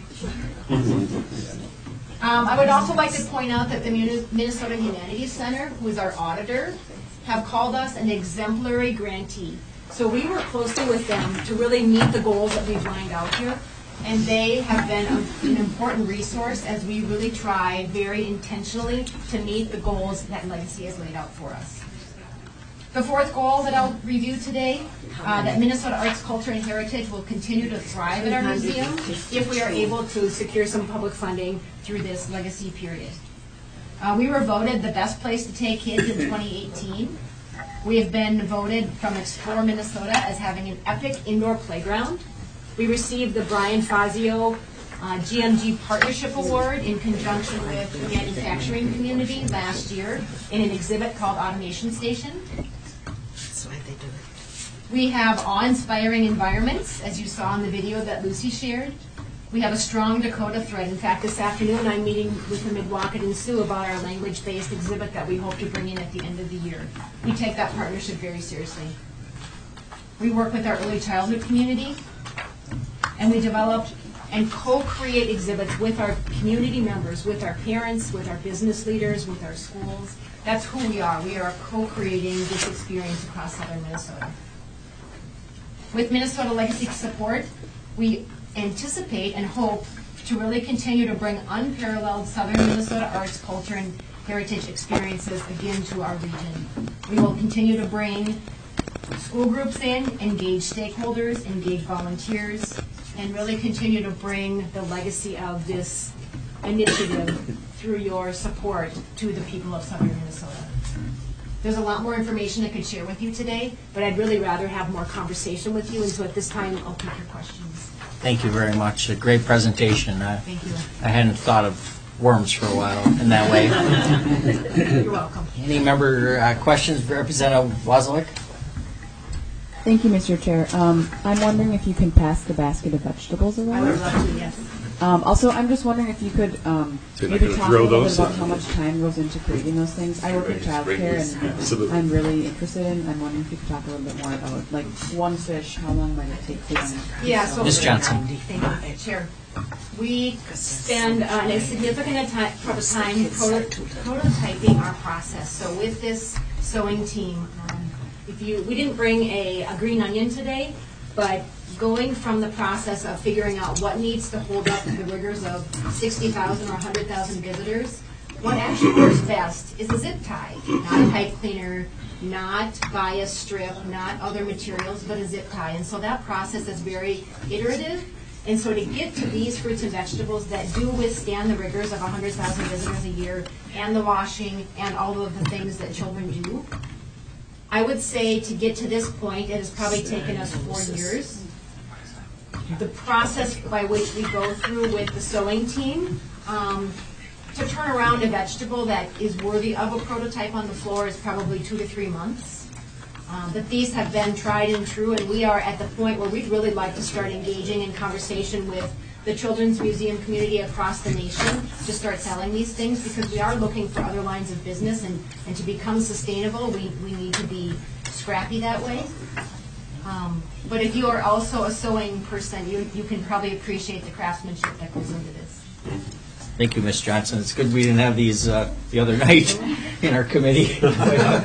Um, I would also like to point out that the Muni- Minnesota Humanities Center, who is our auditor, have called us an exemplary grantee. So we work closely with them to really meet the goals that we've lined out here, and they have been a, an important resource as we really try very intentionally to meet the goals that Legacy has laid out for us. The fourth goal that I'll review today, uh, that Minnesota arts, culture, and heritage will continue to thrive at our museum if we are able to secure some public funding through this legacy period. Uh, we were voted the best place to take kids in twenty eighteen. We have been voted from Explore Minnesota as having an epic indoor playground. We received the Brian Fazio uh, G M G Partnership Award in conjunction with the manufacturing community last year in an exhibit called Automation Station. We have awe-inspiring environments, as you saw in the video that Lucy shared. We have a strong Dakota thread. In fact, this afternoon I'm meeting with the Midwakanton Sioux about our language-based exhibit that we hope to bring in at the end of the year. We take that partnership very seriously. We work with our early childhood community, and we develop and co-create exhibits with our community members, with our parents, with our business leaders, with our schools. That's who we are. We are co-creating this experience across southern Minnesota. With Minnesota Legacy support, we anticipate and hope to really continue to bring unparalleled southern Minnesota arts, culture, and heritage experiences again to our region. We will continue to bring school groups in, engage stakeholders, engage volunteers, and really continue to bring the legacy of this initiative through your support to the people of southern Minnesota. There's a lot more information I could share with you today, but I'd really rather have more conversation with you, and so at this time, I'll take your questions. Thank you very much. A great presentation. Uh, Thank you. I hadn't thought of worms for a while in that way. You're welcome. Any member uh, questions? Representative Wozniak? Thank you, Mister Chair. Um, I'm wondering if you can pass the basket of vegetables around. I would love to, yes. Um, also, I'm just wondering if you could um, So you're not maybe gonna talk a throw little those? bit about how much time goes into creating those things. I work in childcare, and Absolutely. I'm really interested in. I'm wondering if you could talk a little bit more about, like, one fish. How long might it take for them? Yeah, so. Miz Johnson. Thank you, Chair. We spend uh, a significant ti- pro- time proto- prototyping our process. So with this sewing team, um, if you, we didn't bring a, a green onion today, but going from the process of figuring out what needs to hold up the rigors of sixty thousand or one hundred thousand visitors, what actually works best is a zip tie, not a pipe cleaner, not bias strip, not other materials, but a zip tie. And so that process is very iterative. And so to get to these fruits and vegetables that do withstand the rigors of one hundred thousand visitors a year and the washing and all of the things that children do, I would say to get to this point, it has probably taken us four years. The process by which we go through with the sewing team um, to turn around a vegetable that is worthy of a prototype on the floor is probably two to three months. Um, but these have been tried and true, and we are at the point where we'd really like to start engaging in conversation with the Children's Museum community across the nation to start selling these things, because we are looking for other lines of business, and, and to become sustainable, we, we need to be scrappy that way. Um, but if you are also a sewing person, you, you can probably appreciate the craftsmanship that goes into this. Thank you, Miz Johnson. It's good we didn't have these uh, the other night in our committee. You'll notice,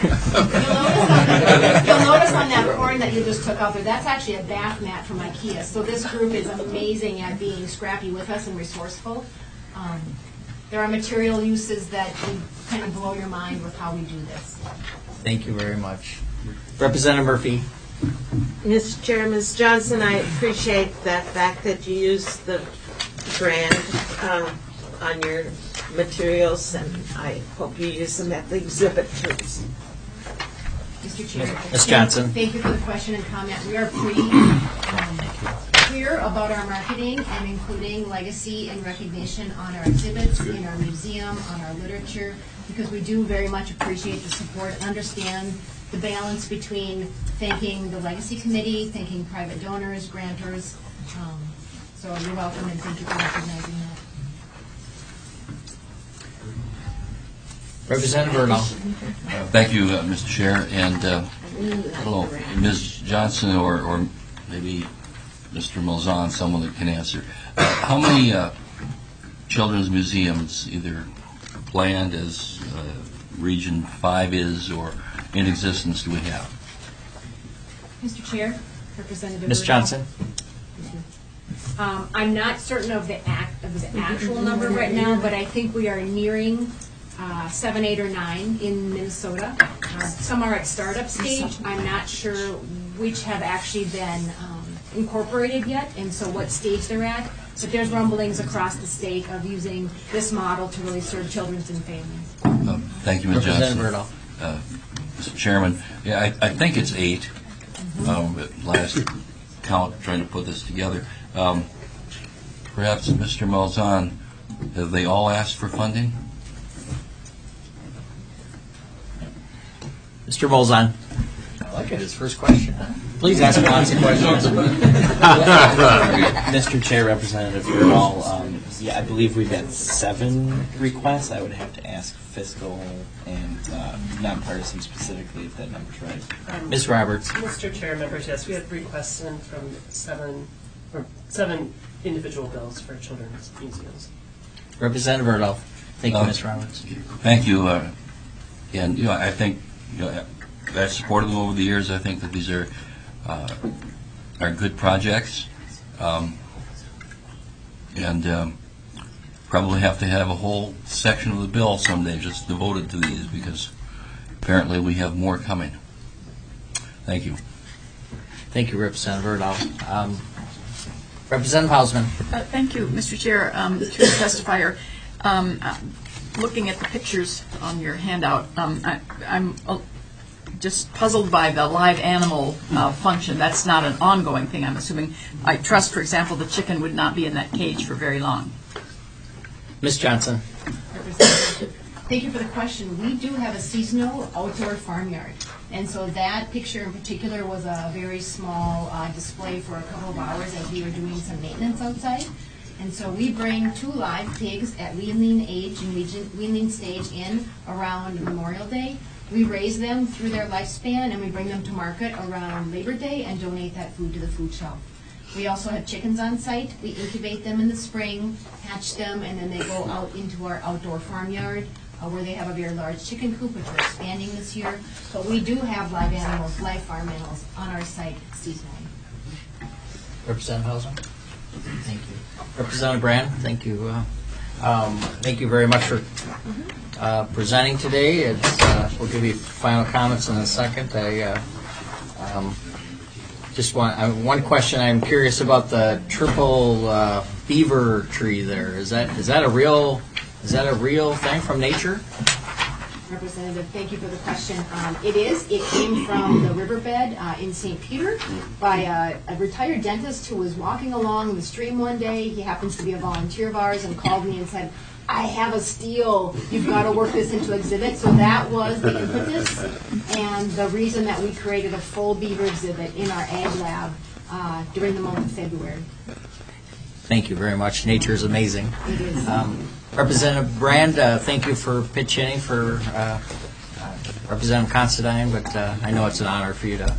on, you'll notice on that corn that you just took out there, that's actually a bath mat from IKEA. So this group is amazing at being scrappy with us and resourceful. Um, there are material uses that can kind of blow your mind with how we do this. Thank you very much. Representative Murphy. Mister Chair, Miz Johnson, I appreciate the fact that you use the brand um, on your materials, and I hope you use them at the exhibit too. Mister Chair. Miz Johnson. Thank you for the question and comment. We are pretty um, clear about our marketing and including legacy and recognition on our exhibits, in our museum, on our literature, because we do very much appreciate the support and understand the balance between thanking the Legacy Committee, thanking private donors, grantors. Um, so you're welcome, and thank you for recognizing that. Representative Erdl. Uh, Thank you, uh, Mister Chair, and uh, I don't know, Miz Johnson or, or maybe Mister Malzahn, someone that can answer. Uh, how many uh, children's museums, either planned as uh, Region five is or in existence, do we have? Mister Chair, Representative Miz Erdl. Johnson. Um, I'm not certain of the act, of the actual number right now, but I think we are nearing uh, seven, eight, or nine in Minnesota. Uh, Some are at startup stage. I'm not sure which have actually been um, incorporated yet, and so what stage they're at. But there's rumblings across the state of using this model to really serve children and families. Uh, Thank you, Miz Johnson. Representative Uh, Mister Chairman, yeah, I, I think it's eight. Um, at last count, trying to put this together. Um, perhaps Mister Malzahn, have they all asked for funding? Mister Malzahn. I like it, his first question. Please ask lots of questions. Mister Chair, Representative Erdl, um, yeah, I believe we've got seven requests. I would have to ask fiscal and uh, nonpartisan specifically if that number's right. Um, Miz Roberts. Mister Chair, members, yes, we had requests in from seven, or seven individual bills for children's museums. Representative Erdl. Thank you, Uh, Miz Roberts. Thank you. Uh, and you know, I think you know, I've supported them over the years. I think that these are uh, are good projects, um, and um, probably have to have a whole section of the bill someday just devoted to these because apparently we have more coming. Thank you. Thank you, Representative Erdl. Um, Representative Hausman. Uh, Thank you, Mister Chair. Um, To the testifier, um, uh, looking at the pictures on your handout, um, I, I'm uh, just puzzled by the live animal uh, function. That's not an ongoing thing, I'm assuming. I trust, for example, the chicken would not be in that cage for very long. Miz Johnson. Thank you for the question. We do have a seasonal outdoor farmyard. And so that picture in particular was a very small uh, display for a couple of hours as we were doing some maintenance outside. And so we bring two live pigs at weanling age and weanling stage in around Memorial Day. We raise them through their lifespan and we bring them to market around Labor Day and donate that food to the food shelf. We also have chickens on site. We incubate them in the spring, hatch them, and then they go out into our outdoor farmyard uh, where they have a very large chicken coop, which we're expanding this year. But we do have live animals, live farm animals on our site seasonally. Representative Hausman. Thank you. Representative Brand, thank you. Uh, um, thank you very much for uh, presenting today. It's, uh, we'll give you final comments in a second. I uh, um, just want uh, one question. I'm curious about the triple uh, beaver tree there. Is that is that a real is that a real thing from nature? Representative, thank you for the question. Um, it is. It came from the riverbed uh, in Saint Peter by a, a retired dentist who was walking along the stream one day. He happens to be a volunteer of ours and called me and said, I have a steal. You've got to work this into exhibit. So that was the impetus and the reason that we created a full beaver exhibit in our ag lab uh, during the month of February. Thank you very much. Nature is amazing. It is. Um, Representative Brand, uh, thank you for pitch hitting for uh, uh, Representative Considine, but uh, I know it's an honor for you to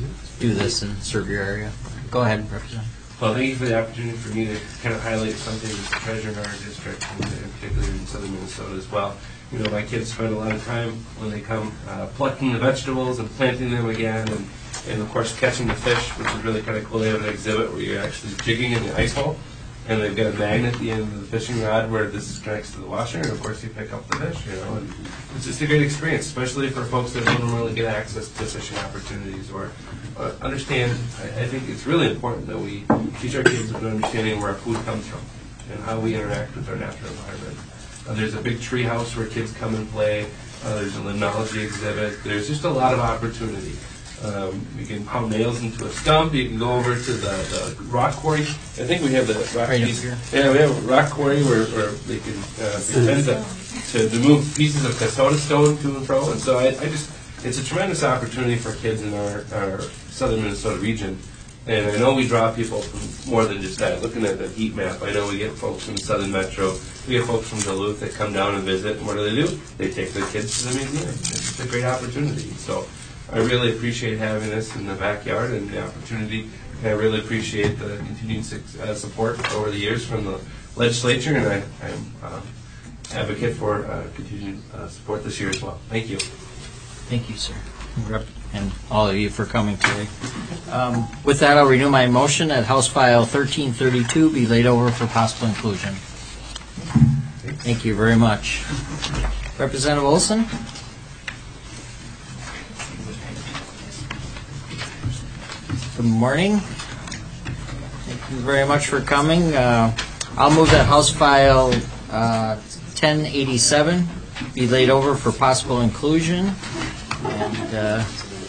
do this and serve your area. Go ahead, Representative. Well, thank you for the opportunity for me to kind of highlight something that's a treasure in our district, and particularly in southern Minnesota as well. You know, my kids spend a lot of time when they come uh, plucking the vegetables and planting them again, and, and of course catching the fish, which is really kind of cool. They have an exhibit where you're actually jigging in the ice hole. And they've got a magnet at the end of the fishing rod where this connects to the washer, and of course you pick up the fish, you know. And it's just a great experience, especially for folks that don't really get access to fishing opportunities or uh, understand. I, I think it's really important that we teach our kids about understanding where our food comes from and how we interact with our natural environment. Uh, there's a big tree house where kids come and play. Uh, there's a limnology exhibit. There's just a lot of opportunity. Um, you can pound nails into a stump. You can go over to the, the rock quarry. I think we have the rock right piece. Yeah, we have a rock quarry where, where they can uh, pretend to, to, to move pieces of Kasota stone to and fro. And so I, I just, it's a tremendous opportunity for kids in our, our southern Minnesota region And I know we draw people from more than just that. Looking at the heat map, I know we get folks from Southern Metro, we get folks from Duluth that come down and visit, and what do they do? They take their kids to the museum. It's a great opportunity. So I really appreciate having this in the backyard and the opportunity. And I really appreciate the continued uh, support over the years from the legislature, and I, I'm uh, advocate for uh, continued uh, support this year as well. Thank you. Thank you, sir. And all of you for coming today. Um, with that, I'll renew my motion that House File thirteen thirty-two be laid over for possible inclusion. Thank you very much. Representative Olson? Good morning. Thank you very much for coming. Uh, I'll move that House File uh, ten eighty-seven be laid over for possible inclusion. And uh,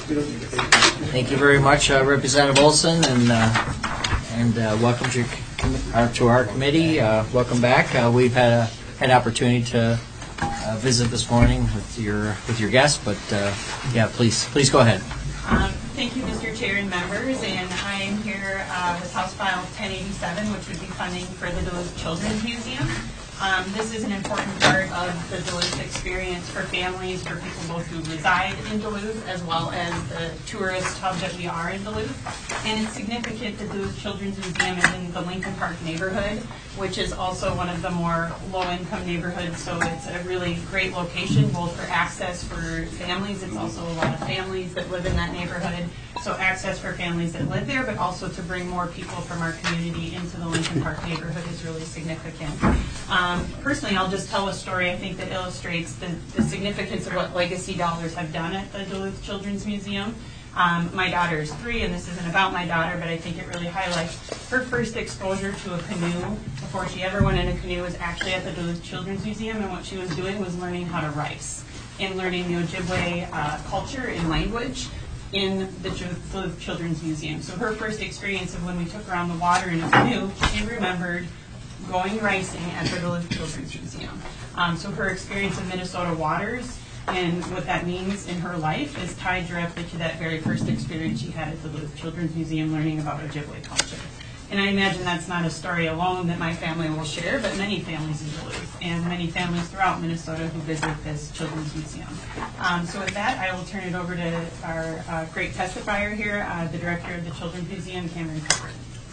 thank you very much, uh, Representative Olson, and uh, and uh, welcome to our, to our committee. Uh, welcome back. Uh, we've had a, had an opportunity to uh, visit this morning with your with your guests, but uh, yeah, please please go ahead. Um, thank you, Mister Chair and members, and I am here uh, with House File ten eighty-seven, which would be funding for the Duluth Children's Museum. Um, this is an important part of the Duluth experience for families, for people both who reside in Duluth as well as the tourist hub that we are in Duluth. And it's significant that Duluth Children's Museum is in the Lincoln Park neighborhood, which is also one of the more low-income neighborhoods, so it's a really great location both for access for families. It's also a lot of families that live in that neighborhood, so access for families that live there, but also to bring more people from our community into the Lincoln Park neighborhood is really significant. Um, personally, I'll just tell a story I think that illustrates the, the significance of what legacy dollars have done at the Duluth Children's Museum. Um, my daughter is three, and this isn't about my daughter, but I think it really highlights her first exposure to a canoe before she ever went in a canoe was actually at the Duluth Children's Museum, and what she was doing was learning how to rice and learning the Ojibwe uh, culture and language in the Duluth Children's Museum. So her first experience of when we took her on the water in a canoe, she remembered going ricing at the Duluth Children's Museum. Um, so her experience of Minnesota waters and what that means in her life is tied directly to that very first experience she had at the Duluth Children's Museum learning about Ojibwe culture. And I imagine that's not a story alone that my family will share, but many families in Duluth and many families throughout Minnesota who visit this children's museum. Um, so with that, I will turn it over to our uh, great testifier here, uh, the director of the Children's Museum, Cameron Cooper.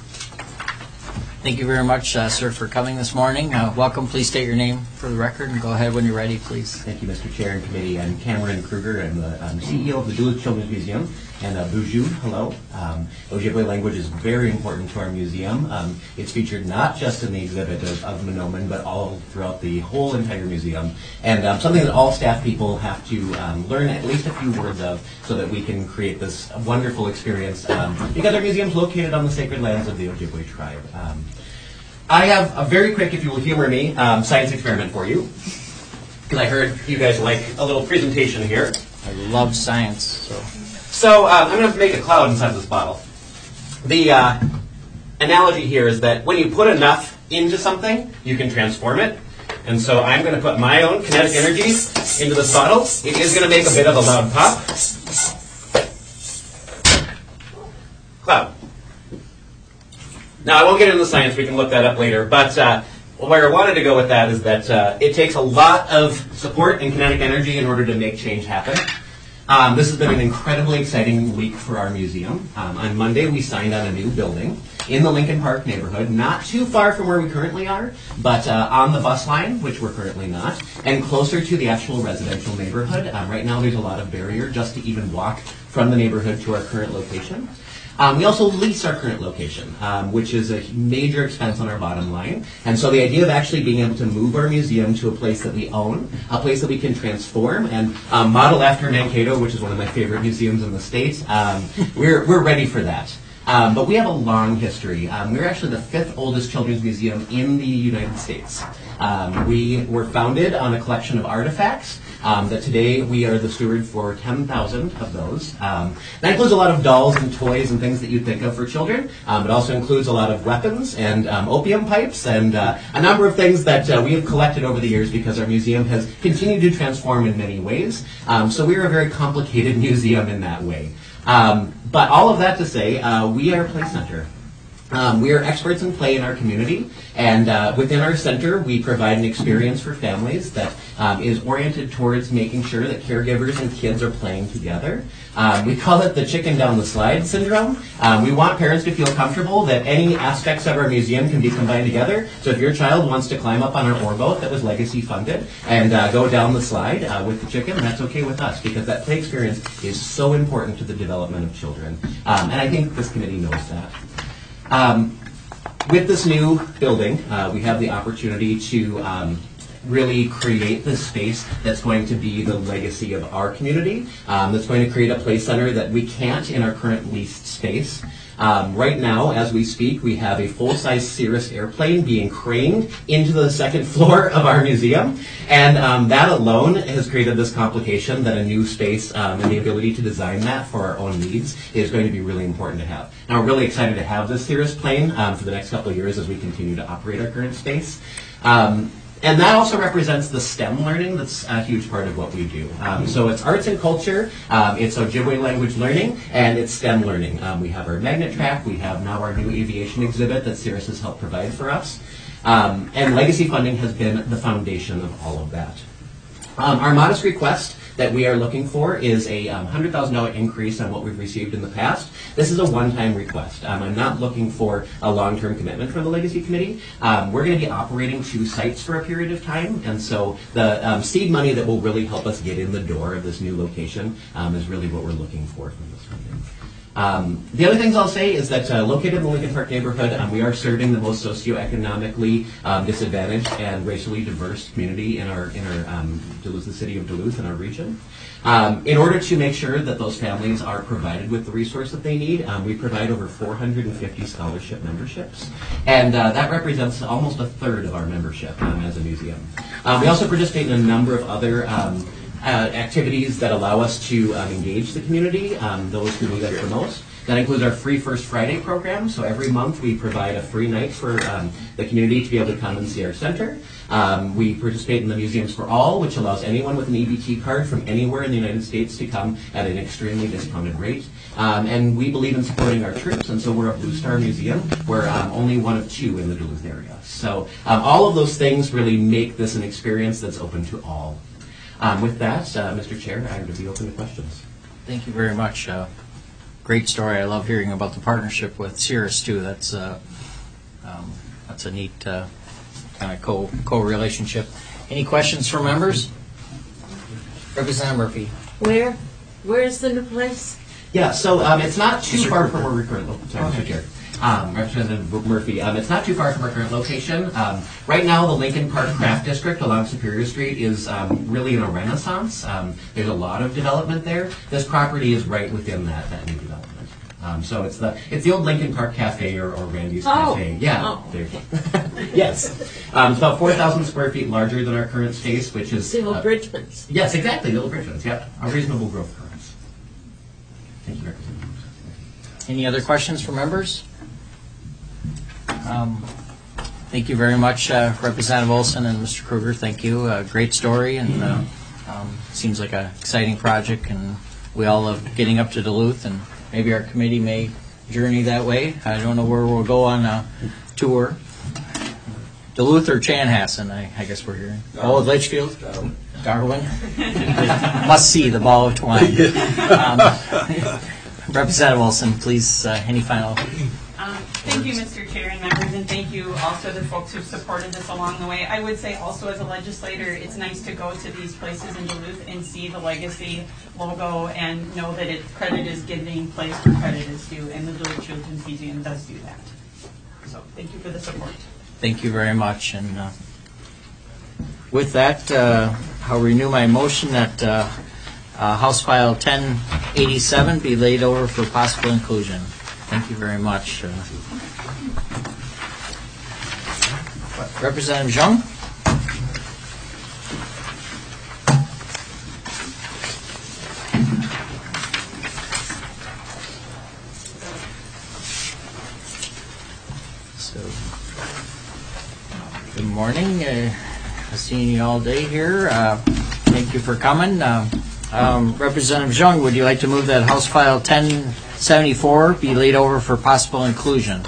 Thank you very much, uh, sir, for coming this morning. Uh, welcome. Please state your name for the record and go ahead when you're ready, please. Thank you, Mister Chair and Committee. I'm Cameron Kruger. I'm the um, C E O of the Duluth Children's Museum. And uh, Bonjour, hello. Um, Ojibwe language is very important to our museum. Um, it's featured not just in the exhibit of, of Menomin, but all throughout the whole entire museum. And um, something that all staff people have to um, learn at least a few words of so that we can create this wonderful experience um, because our museum is located on the sacred lands of the Ojibwe tribe. Um, I have a very quick, if you will humor me, um, science experiment for you. Because I heard you guys like a little presentation here. I love science. So, so um, I'm going to make a cloud inside this bottle. The uh, analogy here is that when you put enough into something, you can transform it. And so I'm going to put my own kinetic energy into this bottle. It is going to make a bit of a loud pop. Cloud. Now, I won't get into the science. We can look that up later. But uh, where I wanted to go with that is that uh, it takes a lot of support and kinetic energy in order to make change happen. Um, this has been an incredibly exciting week for our museum. Um, on Monday, we signed on a new building in the Lincoln Park neighborhood, not too far from where we currently are, but uh, on the bus line, which we're currently not, and closer to the actual residential neighborhood. Um, right now, there's a lot of barrier just to even walk from the neighborhood to our current location. Um, we also lease our current location, um, which is a major expense on our bottom line. And so the idea of actually being able to move our museum to a place that we own, a place that we can transform and um, model after Mankato, which is one of my favorite museums in the state, um, we're, we're ready for that. Um, but we have a long history. Um, we're actually the fifth oldest children's museum in the United States. Um, we were founded on a collection of artifacts um, that today we are the steward for ten thousand of those. Um, that includes a lot of dolls and toys and things that you'd think of for children. Um, it also includes a lot of weapons and um, opium pipes and uh, a number of things that uh, we have collected over the years because our museum has continued to transform in many ways. Um, so we're a very complicated museum in that way. Um, but all of that to say, uh, we are a play center. Um, we are experts in play in our community, and uh, within our center, we provide an experience for families that um, is oriented towards making sure that caregivers and kids are playing together. Um, we call it the chicken down the slide syndrome. Um, we want parents to feel comfortable that any aspects of our museum can be combined together. So if your child wants to climb up on our oar boat that was legacy funded and uh, go down the slide uh, with the chicken, that's okay with us, because that play experience is so important to the development of children. Um, and I think this committee knows that. Um, with this new building, uh, we have the opportunity to um, really create this space that's going to be the legacy of our community, um, that's going to create a play center that we can't in our current leased space. Um, right now, as we speak, we have a full-size Cirrus airplane being craned into the second floor of our museum, and um, that alone has created this complication that a new space um, and the ability to design that for our own needs is going to be really important to have. Now, we're really excited to have this Cirrus plane um, for the next couple of years as we continue to operate our current space. Um, And that also represents the STEM learning that's a huge part of what we do. Um, so it's arts and culture, um, it's Ojibwe language learning, and it's STEM learning. Um, we have our magnet track, we have now our new aviation exhibit that Cirrus has helped provide for us. Um, and legacy funding has been the foundation of all of that. Um, our modest request that we are looking for is a um, one hundred thousand dollars increase on what we've received in the past. This is a one-time request. Um, I'm not looking for a long-term commitment from the Legacy Committee. Um, we're going to be operating two sites for a period of time, and so the um, seed money that will really help us get in the door of this new location um, is really what we're looking for from this funding. Um, the other things I'll say is that uh, located in the Lincoln Park neighborhood, um, we are serving the most socioeconomically um, disadvantaged and racially diverse community in our in our um, Duluth, the city of Duluth, in our region. Um, in order to make sure that those families are provided with the resource that they need, um, we provide over four hundred fifty scholarship memberships, and uh, that represents almost a third of our membership um, as a museum. Um, we also participate in a number of other um, Uh, activities that allow us to um, engage the community, um, those who need us the most. That includes our Free First Friday program. So every month we provide a free night for um, the community to be able to come and see our center. Um, we participate in the Museums for All, which allows anyone with an E B T card from anywhere in the United States to come at an extremely discounted rate. Um, and we believe in supporting our troops, and so we're a Blue Star Museum. We're um, only one of two in the Duluth area. So um, all of those things really make this an experience that's open to all. Um, with that, uh, Mister Chair, I would be open to questions. Thank you very much. Uh, great story. I love hearing about the partnership with Cirrus too. That's uh, um, that's a neat uh, kind of co co relationship. Any questions from members? Representative Murphy. Where? Where is the new place? Yeah, so um, it's not too far from where we're currently. Sorry, Mister Chair. Um, Representative Murphy, um, it's not too far from our current location. Um, right now, the Lincoln Park Craft District along Superior Street is um, really in a renaissance. Um, there's a lot of development there. This property is right within that, that new development. Um, so it's the it's the old Lincoln Park Cafe or, or Randy's Oh. Cafe. Yeah. Oh, there- yes. Um, it's about four thousand square feet larger than our current space, which is... Civil uh, Bridgman's. Yes, exactly. Little Bridgman's. Yep. A reasonable growth for us. Thank you, Representative. Any other questions from members? Um, thank you very much, uh, Representative Olson and Mister Kruger. Thank you. Uh, great story, and uh, um, seems like an exciting project, and we all love getting up to Duluth, and maybe our committee may journey that way. I don't know where we'll go on a tour. Duluth or Chanhassen, I, I guess we're here. Oh, Litchfield? Darwin? Must see the ball of twine. Um, Representative Olson, please, uh, any final... Um, thank you, Mister Chair and members, and thank you also to folks who've supported this along the way. I would say also as a legislator, it's nice to go to these places in Duluth and see the Legacy logo and know that it, credit is getting place where credit is due, and the Duluth Children's Museum does do that. So thank you for the support. Thank you very much. And uh, with that, uh, I'll renew my motion that uh, uh, House File ten eighty-seven be laid over for possible inclusion. Thank you very much. Uh, Representative Zhang? So, good morning. Uh, I've seen you all day here. Uh, thank you for coming. Uh, Um, Representative Zhang, would you like to move that House File ten seventy-four be laid over for possible inclusion?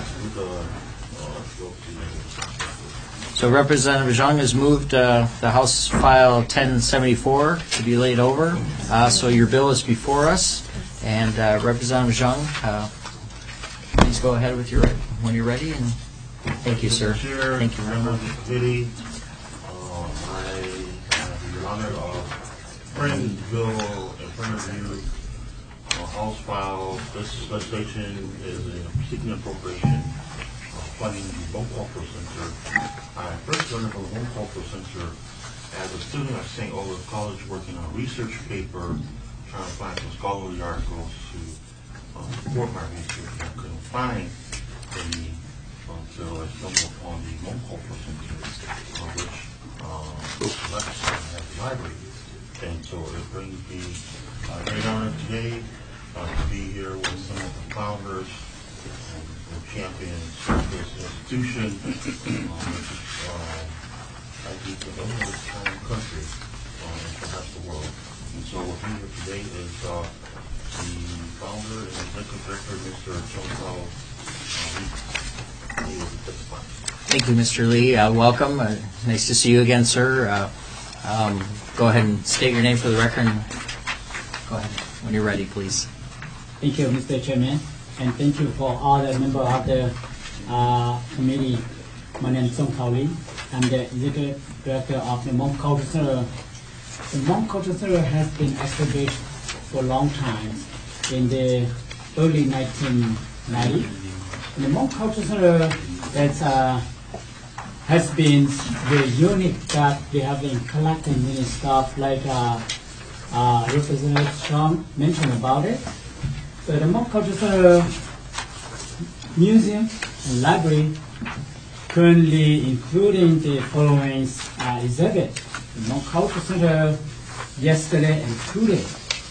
So Representative Zhang has moved uh, the House File ten seventy-four to be laid over. Uh, so your bill is before us. And uh, Representative Zhang, uh, please go ahead with your when you're ready. And thank you, sir. Chair, Thank you very members much. of the committee, uh, I have the honor of bringing the bill in front of you. Uh, House File, this legislation is a seeking appropriation of funding the Bone Cultural Center. I first learned from the Bone Cultural Center as a student at Saint Olaf College working on a research paper, trying to find some scholarly articles to um, support my research. I couldn't find any until I stumbled upon the Bone Cultural Center, uh, which um, Lexington has the library. And so it brings me a great honor today uh, to be here with some of the founders and the champions of this institution, um, which is, uh, I think, the only this time country uh, and perhaps the world. And so with me here today is uh, the founder and executive director, Mister Chung Kao. Thank you, Mister Lee. Uh, welcome. Uh, nice to see you again, sir. Uh, um, go ahead and state your name for the record. And go ahead when you're ready, please. Thank you, Mister Chairman, and thank you for all the members of the uh, committee. My name is Song Kao Lee. I'm the executive director of the Hmong Culture Center. The Hmong Culture Center has been established for a long time in the early nineteen nineties. And the Hmong Culture Center that's, uh, has been very unique that we have been collecting many stuff like uh, uh, Representative Sean mentioned about it. So the Hmong Culture Center Museum and Library currently including the following uh, exhibit. The Hmong Culture Center yesterday and today.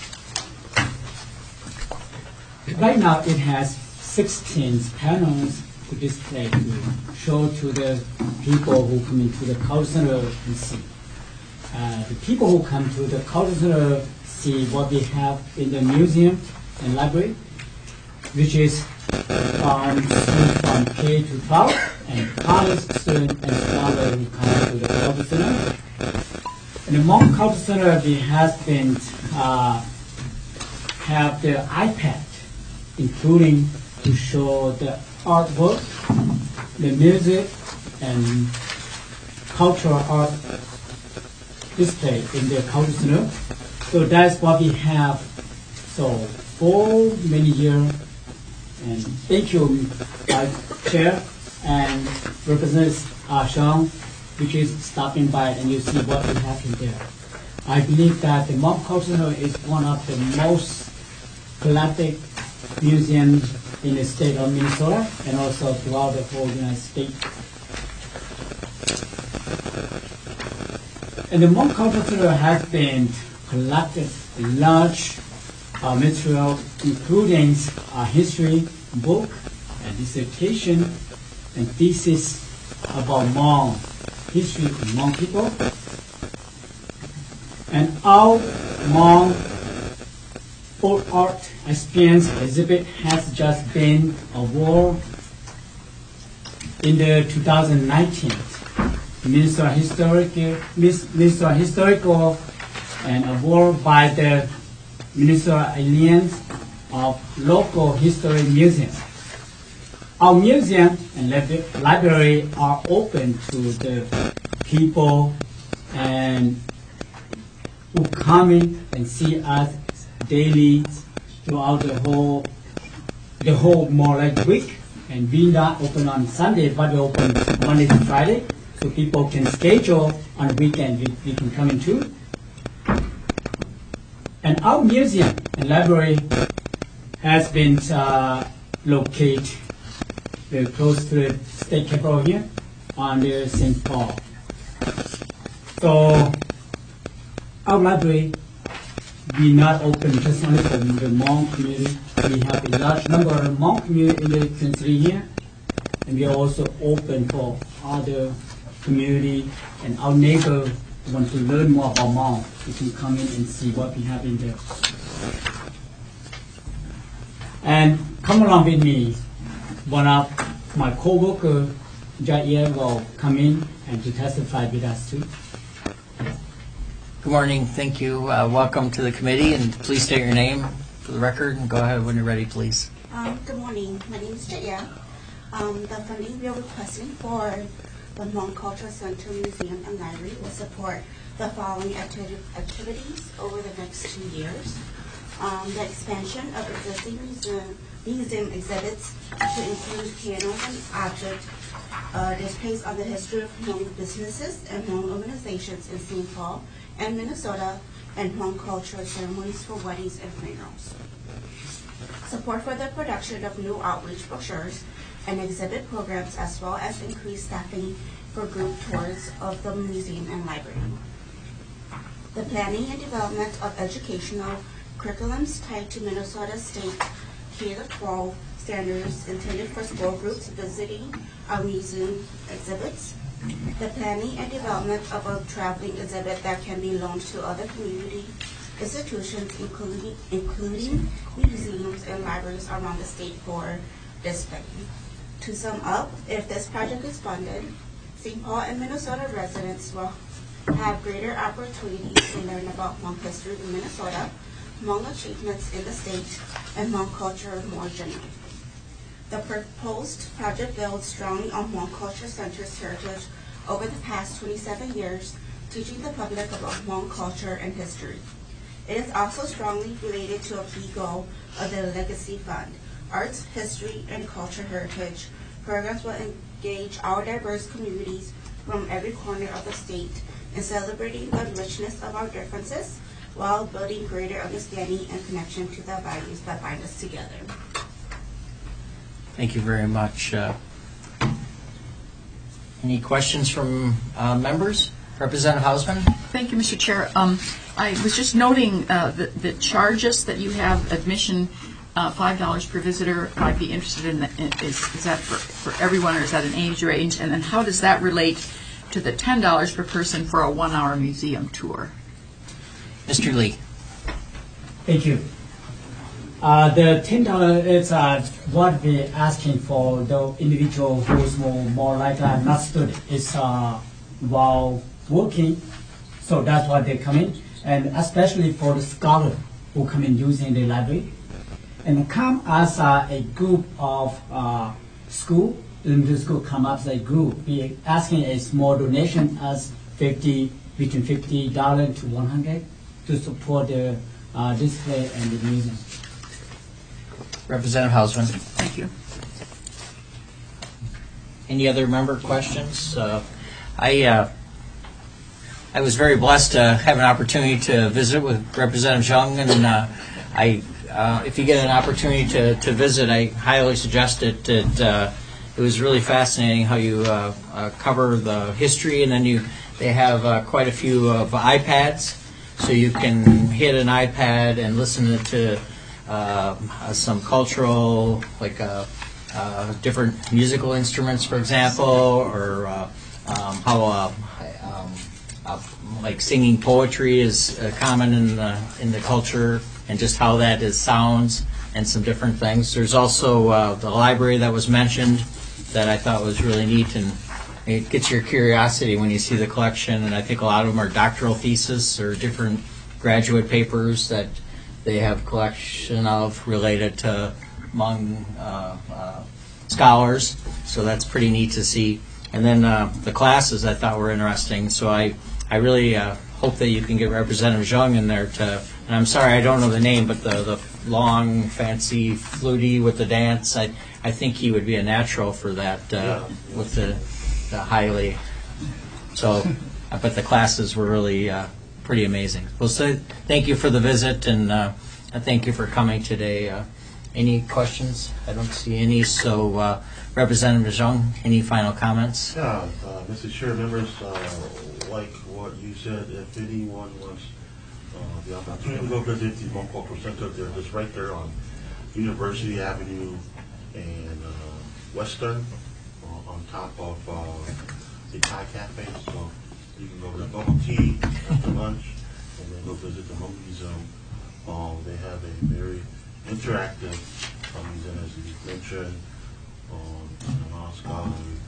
Right now it has sixteen panels to display to show to the people who come into the culture center and see. Uh, the people who come to the culture center see what we have in the museum and library, which is from students from K to twelve and college students and scholars who come to the culture center. In the Hmong Culture Center, we have been uh, have the iPad, including to show the artwork, the music, and cultural art display in the culture center. So that's what we have. So for many years, and thank you, Vice Chair and Representative uh, Sean, which is stopping by, and you see what we have in there. I believe that the Hmong Culture Center is one of the most collected museums in the state of Minnesota and also throughout the whole United States. And the Hmong Culture Center has been collected large uh, material, including uh, history, book, and dissertation, and thesis about Hmong history of Hmong people. And our Hmong folk art experience exhibit has just been awarded in the two thousand nineteen Minnesota Historical, Minnesota Historical and award by the Minnesota Alliance of Local History Museums. Our museum and lib- library are open to the people and who come in and see us daily throughout the whole the whole more like week. And we not open on Sunday, but we open Monday to Friday, so people can schedule on the weekend. We, we can come in too. And our museum and library has been uh, located very close to the state capitol here on the Saint Paul. So our library, we not open just only for the Hmong community. We have a large number of Hmong community in the Twin Cities here, and we are also open for other community and our neighbor want to learn more about Hmong, you can come in and see what we have in there. And come along with me. One of my co-worker, Jair, will come in and to testify with us too. Good morning. Thank you. Uh, welcome to the committee, and please state your name for the record, and go ahead when you're ready, please. Um, good morning. My name is Jaya. Um, the funding we are requesting for the Hmong Cultural Center Museum and Library will support the following acti- activities over the next two years. Um, the expansion of existing museum, museum exhibits to include pianos and objects, uh, displays on the history of Hmong businesses and Hmong organizations in Saint Paul and Minnesota, and Hmong cultural ceremonies for weddings and funerals. Support for the production of new outreach brochures and exhibit programs, as well as increased staffing for group tours of the museum and library. The planning and development of educational curriculums tied to Minnesota State K through twelve standards intended for school groups visiting our museum exhibits. The planning and development of a traveling exhibit that can be loaned to other community institutions, including, including museums and libraries around the state for display. To sum up, if this project is funded, Saint Paul and Minnesota residents will have greater opportunities to learn about Hmong history in Minnesota, Hmong achievements in the state, and Hmong culture more generally. The proposed project builds strongly on Hmong Culture Center's heritage over the past twenty-seven years, teaching the public about Hmong culture and history. It is also strongly related to a key goal of the Legacy Fund. Arts, history, and culture heritage programs will engage our diverse communities from every corner of the state in celebrating the richness of our differences while building greater understanding and connection to the values that bind us together. Thank you very much. Uh, any questions from uh, members? Representative Hausman? Thank you, Mister Chair. Um, I was just noting uh, the, the charges that you have, admission, uh, five dollars per visitor. I'd be interested in, that. is, is that for, for everyone, or is that an age range? And then how does that relate to the ten dollars per person for a one-hour museum tour? Mister Lee. Thank you. Uh, the ten dollars is uh, what we're asking for the individual who's more, more like a not student. It's uh, while working, so that's why they come in, and especially for the scholar who come in using the library, and come as uh, a group of uh, school. The school come up as a group. We're asking a small donation as fifty between fifty dollars to one hundred to support the uh, display and the museum. Representative Hausman. Thank you. Any other member questions? Uh, I uh, I was very blessed to have an opportunity to visit with Representative Zhang, and uh, I, uh, if you get an opportunity to, to visit, I highly suggest it. It, uh, it was really fascinating how you uh, uh, cover the history, and then you they have uh, quite a few of iPads, so you can hit an iPad and listen to uh, some cultural, like uh, uh, different musical instruments, for example, or uh, um, how uh, um, uh, like singing poetry is uh, common in the in the culture, and just how that is sounds and some different things. There's also uh, the library that was mentioned that I thought was really neat, and it gets your curiosity when you see the collection. And I think a lot of them are doctoral theses or different graduate papers that they have collection of related to Hmong uh, uh, scholars. So that's pretty neat to see. And then uh, the classes I thought were interesting. So I, I really uh, hope that you can get Representative Zhang in there to, and I'm sorry I don't know the name, but the, the long, fancy flutie with the dance, I, I think he would be a natural for that uh, with the, the highly, so, uh, but the classes were really uh, pretty amazing. Well, so thank you for the visit, and uh, thank you for coming today. Uh, any questions? I don't see any, so uh, Representative Zhang, any final comments? Yeah, uh, Mister Chair, members, uh, like what you said, if anyone wants uh, the opportunity to go visit the Hmong Cultural Center, they're just right there on University Avenue and uh, Western, uh, on top of uh, the Thai Cafe. So You can go to the bubble tea after lunch, and then go visit the Home Museum. Um, they have a very interactive um, museum, as you mentioned, um, and a lot of scholarly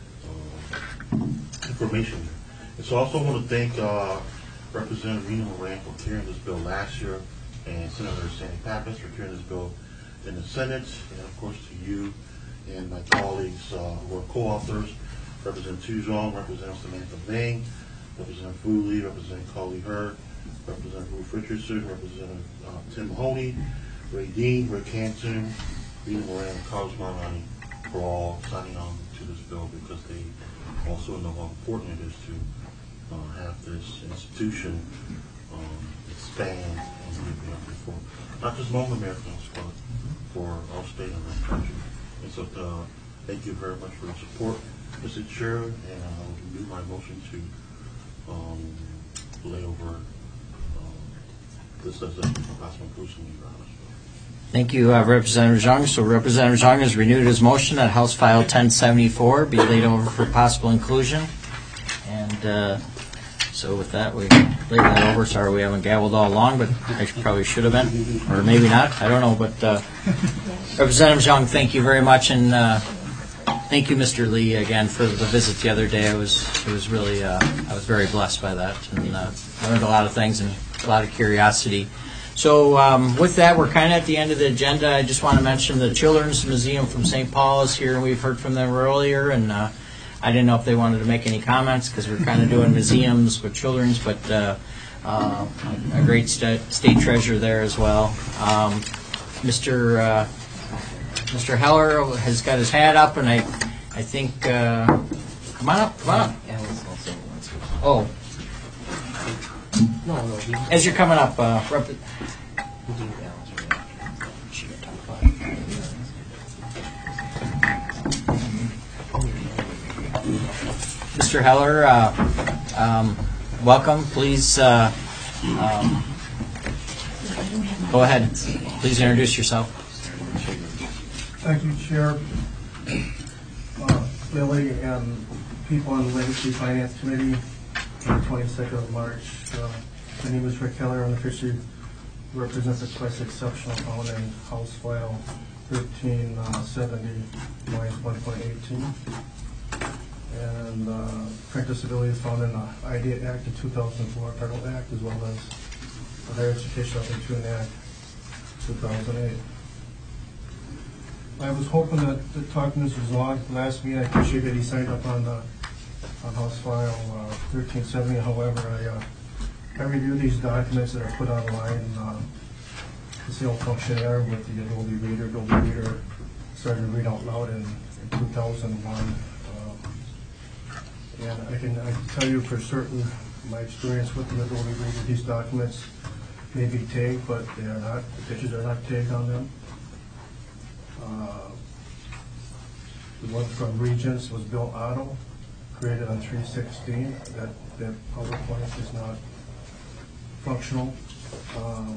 uh, information. And so I also want to thank uh, Representative Rena Moran for carrying this bill last year, and Senator Sandy Pappas for carrying this bill in the Senate, and of course to you and my colleagues uh, who are co-authors, Representative Tuzong, Representative Samantha Vang, Representative Fu Lee, Representative Carly Hurd, Representative Ruth Richardson, Representative uh, Tim Mahoney, Ray Dean, Rick Hanson, Rena Moran, and Carlos Marani for all signing on to this bill, because they also know how important it is to uh, have this institution um, expand and be available for not just Hmong Americans, but for our state and our country. And so uh, thank you very much for your support, Mister Chair, and I'll do my motion to um, lay over um, this as a possible inclusion in your Honor's bill. Thank you, uh, Representative Zhang. So Representative Zhang has renewed his motion that House File ten seventy-four be laid over for possible inclusion. And uh, so with that, we laid that over. Sorry we haven't gavelled all along, but I should, probably should have been, or maybe not. I don't know. But uh, Representative Zhang, thank you very much, and uh, thank you, Mister Lee, again for the visit the other day. I was it was really uh, I was very blessed by that, and uh, learned a lot of things and a lot of curiosity. So um, with that, we're kind of at the end of the agenda. I just want to mention the Children's Museum from Saint Paul is here, and we've heard from them earlier, and uh, I didn't know if they wanted to make any comments, because we're kind of doing museums with children's, but uh, uh, a great st- state treasure there as well. Um, Mister Uh, Mister Heller has got his hat up, and I, I think, uh, come on up, come on up. Oh. No, no. As you're coming up, uh, rep- Mister Heller, uh, um, welcome. Please uh, um, go ahead. Please introduce yourself. Thank you, Chair, uh, Lily, and people on the Legacy Finance Committee on the twenty-second of March. Uh, my name is Rick Keller. I'm officially represent the Quest Exceptional Fund in House File thirteen seventy, minus one point eighteen. And uh, current disability is found in the IDEA Act of two thousand four, Federal Act, as well as the Higher Education Opportunity Act two thousand eight. I was hoping that to talk to Mister Zong last meeting. I appreciate that he signed up on the on House File uh, thirteen seventy. However, I, uh, I reviewed these documents that are put online. Uh, the SEAL functionary with the Adobe Reader. Adobe Reader started to read out loud in, in two thousand one. And I can, I can tell you for certain, my experience with the Adobe Reader, these documents may be tagged, but they are not, the pictures are not tagged on them. Uh, the one from Regents was Bill Otto, created on three sixteen. That, that PowerPoint is not functional. Um,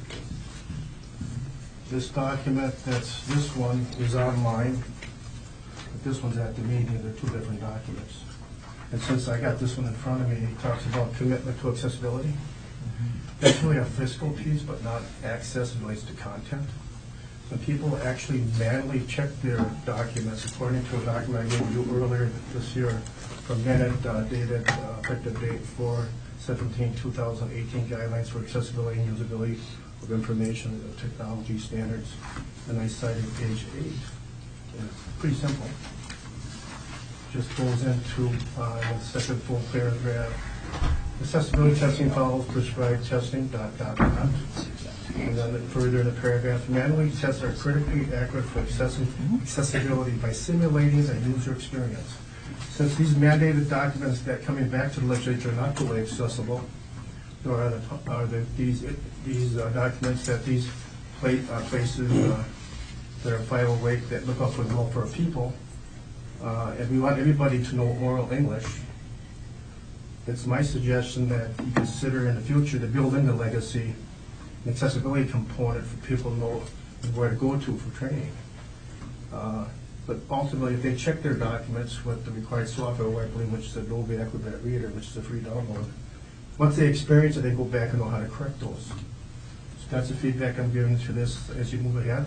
this document, that's, this one is online, but this one's at the meeting. They're two different documents. And since I got this one in front of me, he talks about commitment to accessibility. Mm-hmm. That's really a fiscal piece, but not access. It relates to content. When people actually manually check their documents, according to a document I gave you earlier this year from Bennett, uh, dated uh, effective date four seventeen two thousand eighteen, guidelines for accessibility and usability of information and technology standards, and I cited page eight. And it's pretty simple. Just goes into uh, the second full paragraph. Accessibility testing follows prescribed testing, dot, dot, dot. And then further in the paragraph, manually tests are critically accurate for accessibility by simulating a user experience. Since these mandated documents that coming back to the legislature are not fully accessible, nor are, the, are the, these these uh, documents that these plate, uh, places uh, that are five oh eight that look up for the welfare of people, Uh, and we want everybody to know oral English, it's my suggestion that you consider in the future to build in the legacy an accessibility component for people to know where to go to for training. Uh, But ultimately, if they check their documents with the required software, I believe, which is Adobe Acrobat Reader, which is a free download, once they experience it, they go back and know how to correct those. So that's the feedback I'm giving to this as you move ahead.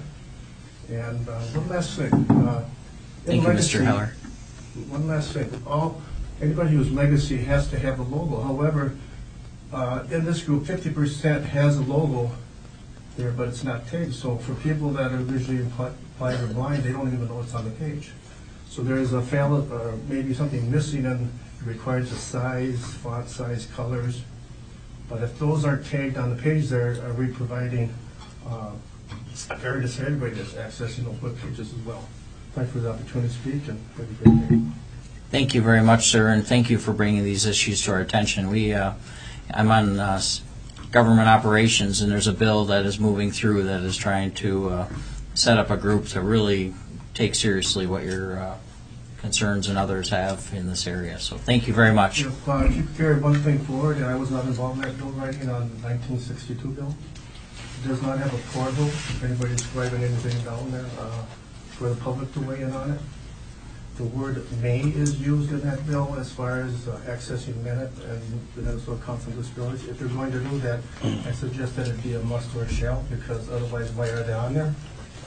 And uh, one last thing. Uh, Thank you, legacy, Mister Heller. One last thing. All anybody who's legacy has to have a logo. However, uh, in this group, fifty percent has a logo there, but it's not tagged. So for people that are visually impaired or blind, they don't even know it's on the page. So there is a fail, or maybe something missing, and it requires a size, font size, colors. But if those aren't tagged on the page, there are we providing uh, fairness to everybody that's accessing those web pages as well. Thanks for the opportunity to speak, and have a great day. Thank you very much, sir, and thank you for bringing these issues to our attention. We, uh, I'm on uh, government operations, and there's a bill that is moving through that is trying to uh, set up a group to really take seriously what your uh, concerns and others have in this area. So thank you very much. If uh, you could carry one thing forward, and I was not involved in that bill writing on the nineteen sixty-two bill. It does not have a portal, if anybody's writing anything down there, uh, for the public to weigh in on it. The word may is used in that bill as far as uh, accessing minute and Minnesota Council of Disabilities. If they're going to do that, I suggest that it be a must or a shall, because otherwise, why are they on there?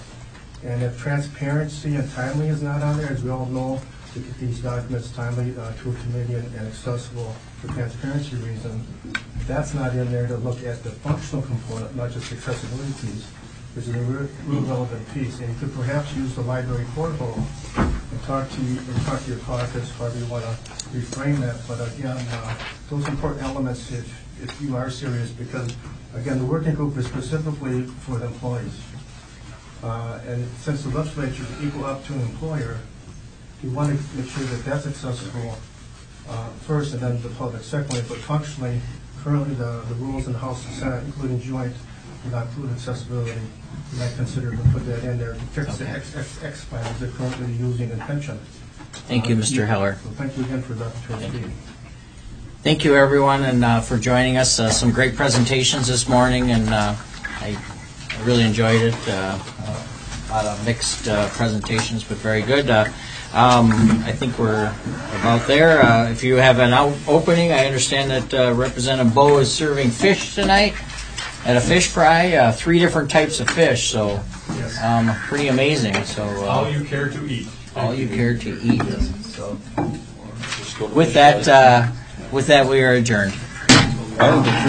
And if transparency and timely is not on there, as we all know, to get these documents timely uh, to a committee and, and accessible for transparency reasons, if that's not in there to look at the functional component, not just accessibility piece, which is a real, real relevant piece. And you could perhaps use the library portal and talk to you, and talk to your caucus, however you want to reframe that. But again, uh, those important elements, if if you are serious, because again, the working group is specifically for the employees. Uh, and since the legislature is equal up to an employer, you want to make sure that that's accessible uh, first, and then the public secondly. But functionally, currently the, the rules in the House and Senate, including joint, do not include accessibility. You might consider to put that in there to fix Okay. the X, X, X files they're currently using in pension. Thank you, Mister Heller. So thank you again for the opportunity. Thank you, everyone, and uh, for joining us. Uh, some great presentations this morning, and uh, I, I really enjoyed it. Uh, a lot of mixed uh, presentations, but very good. Uh, um, I think we're about there. Uh, if you have an out opening, I understand that uh, Representative Bowe is serving fish tonight at a fish fry, uh, three different types of fish, so um, pretty amazing. So uh, all you care to eat. All you care to eat. So with that, uh, with that, we are adjourned.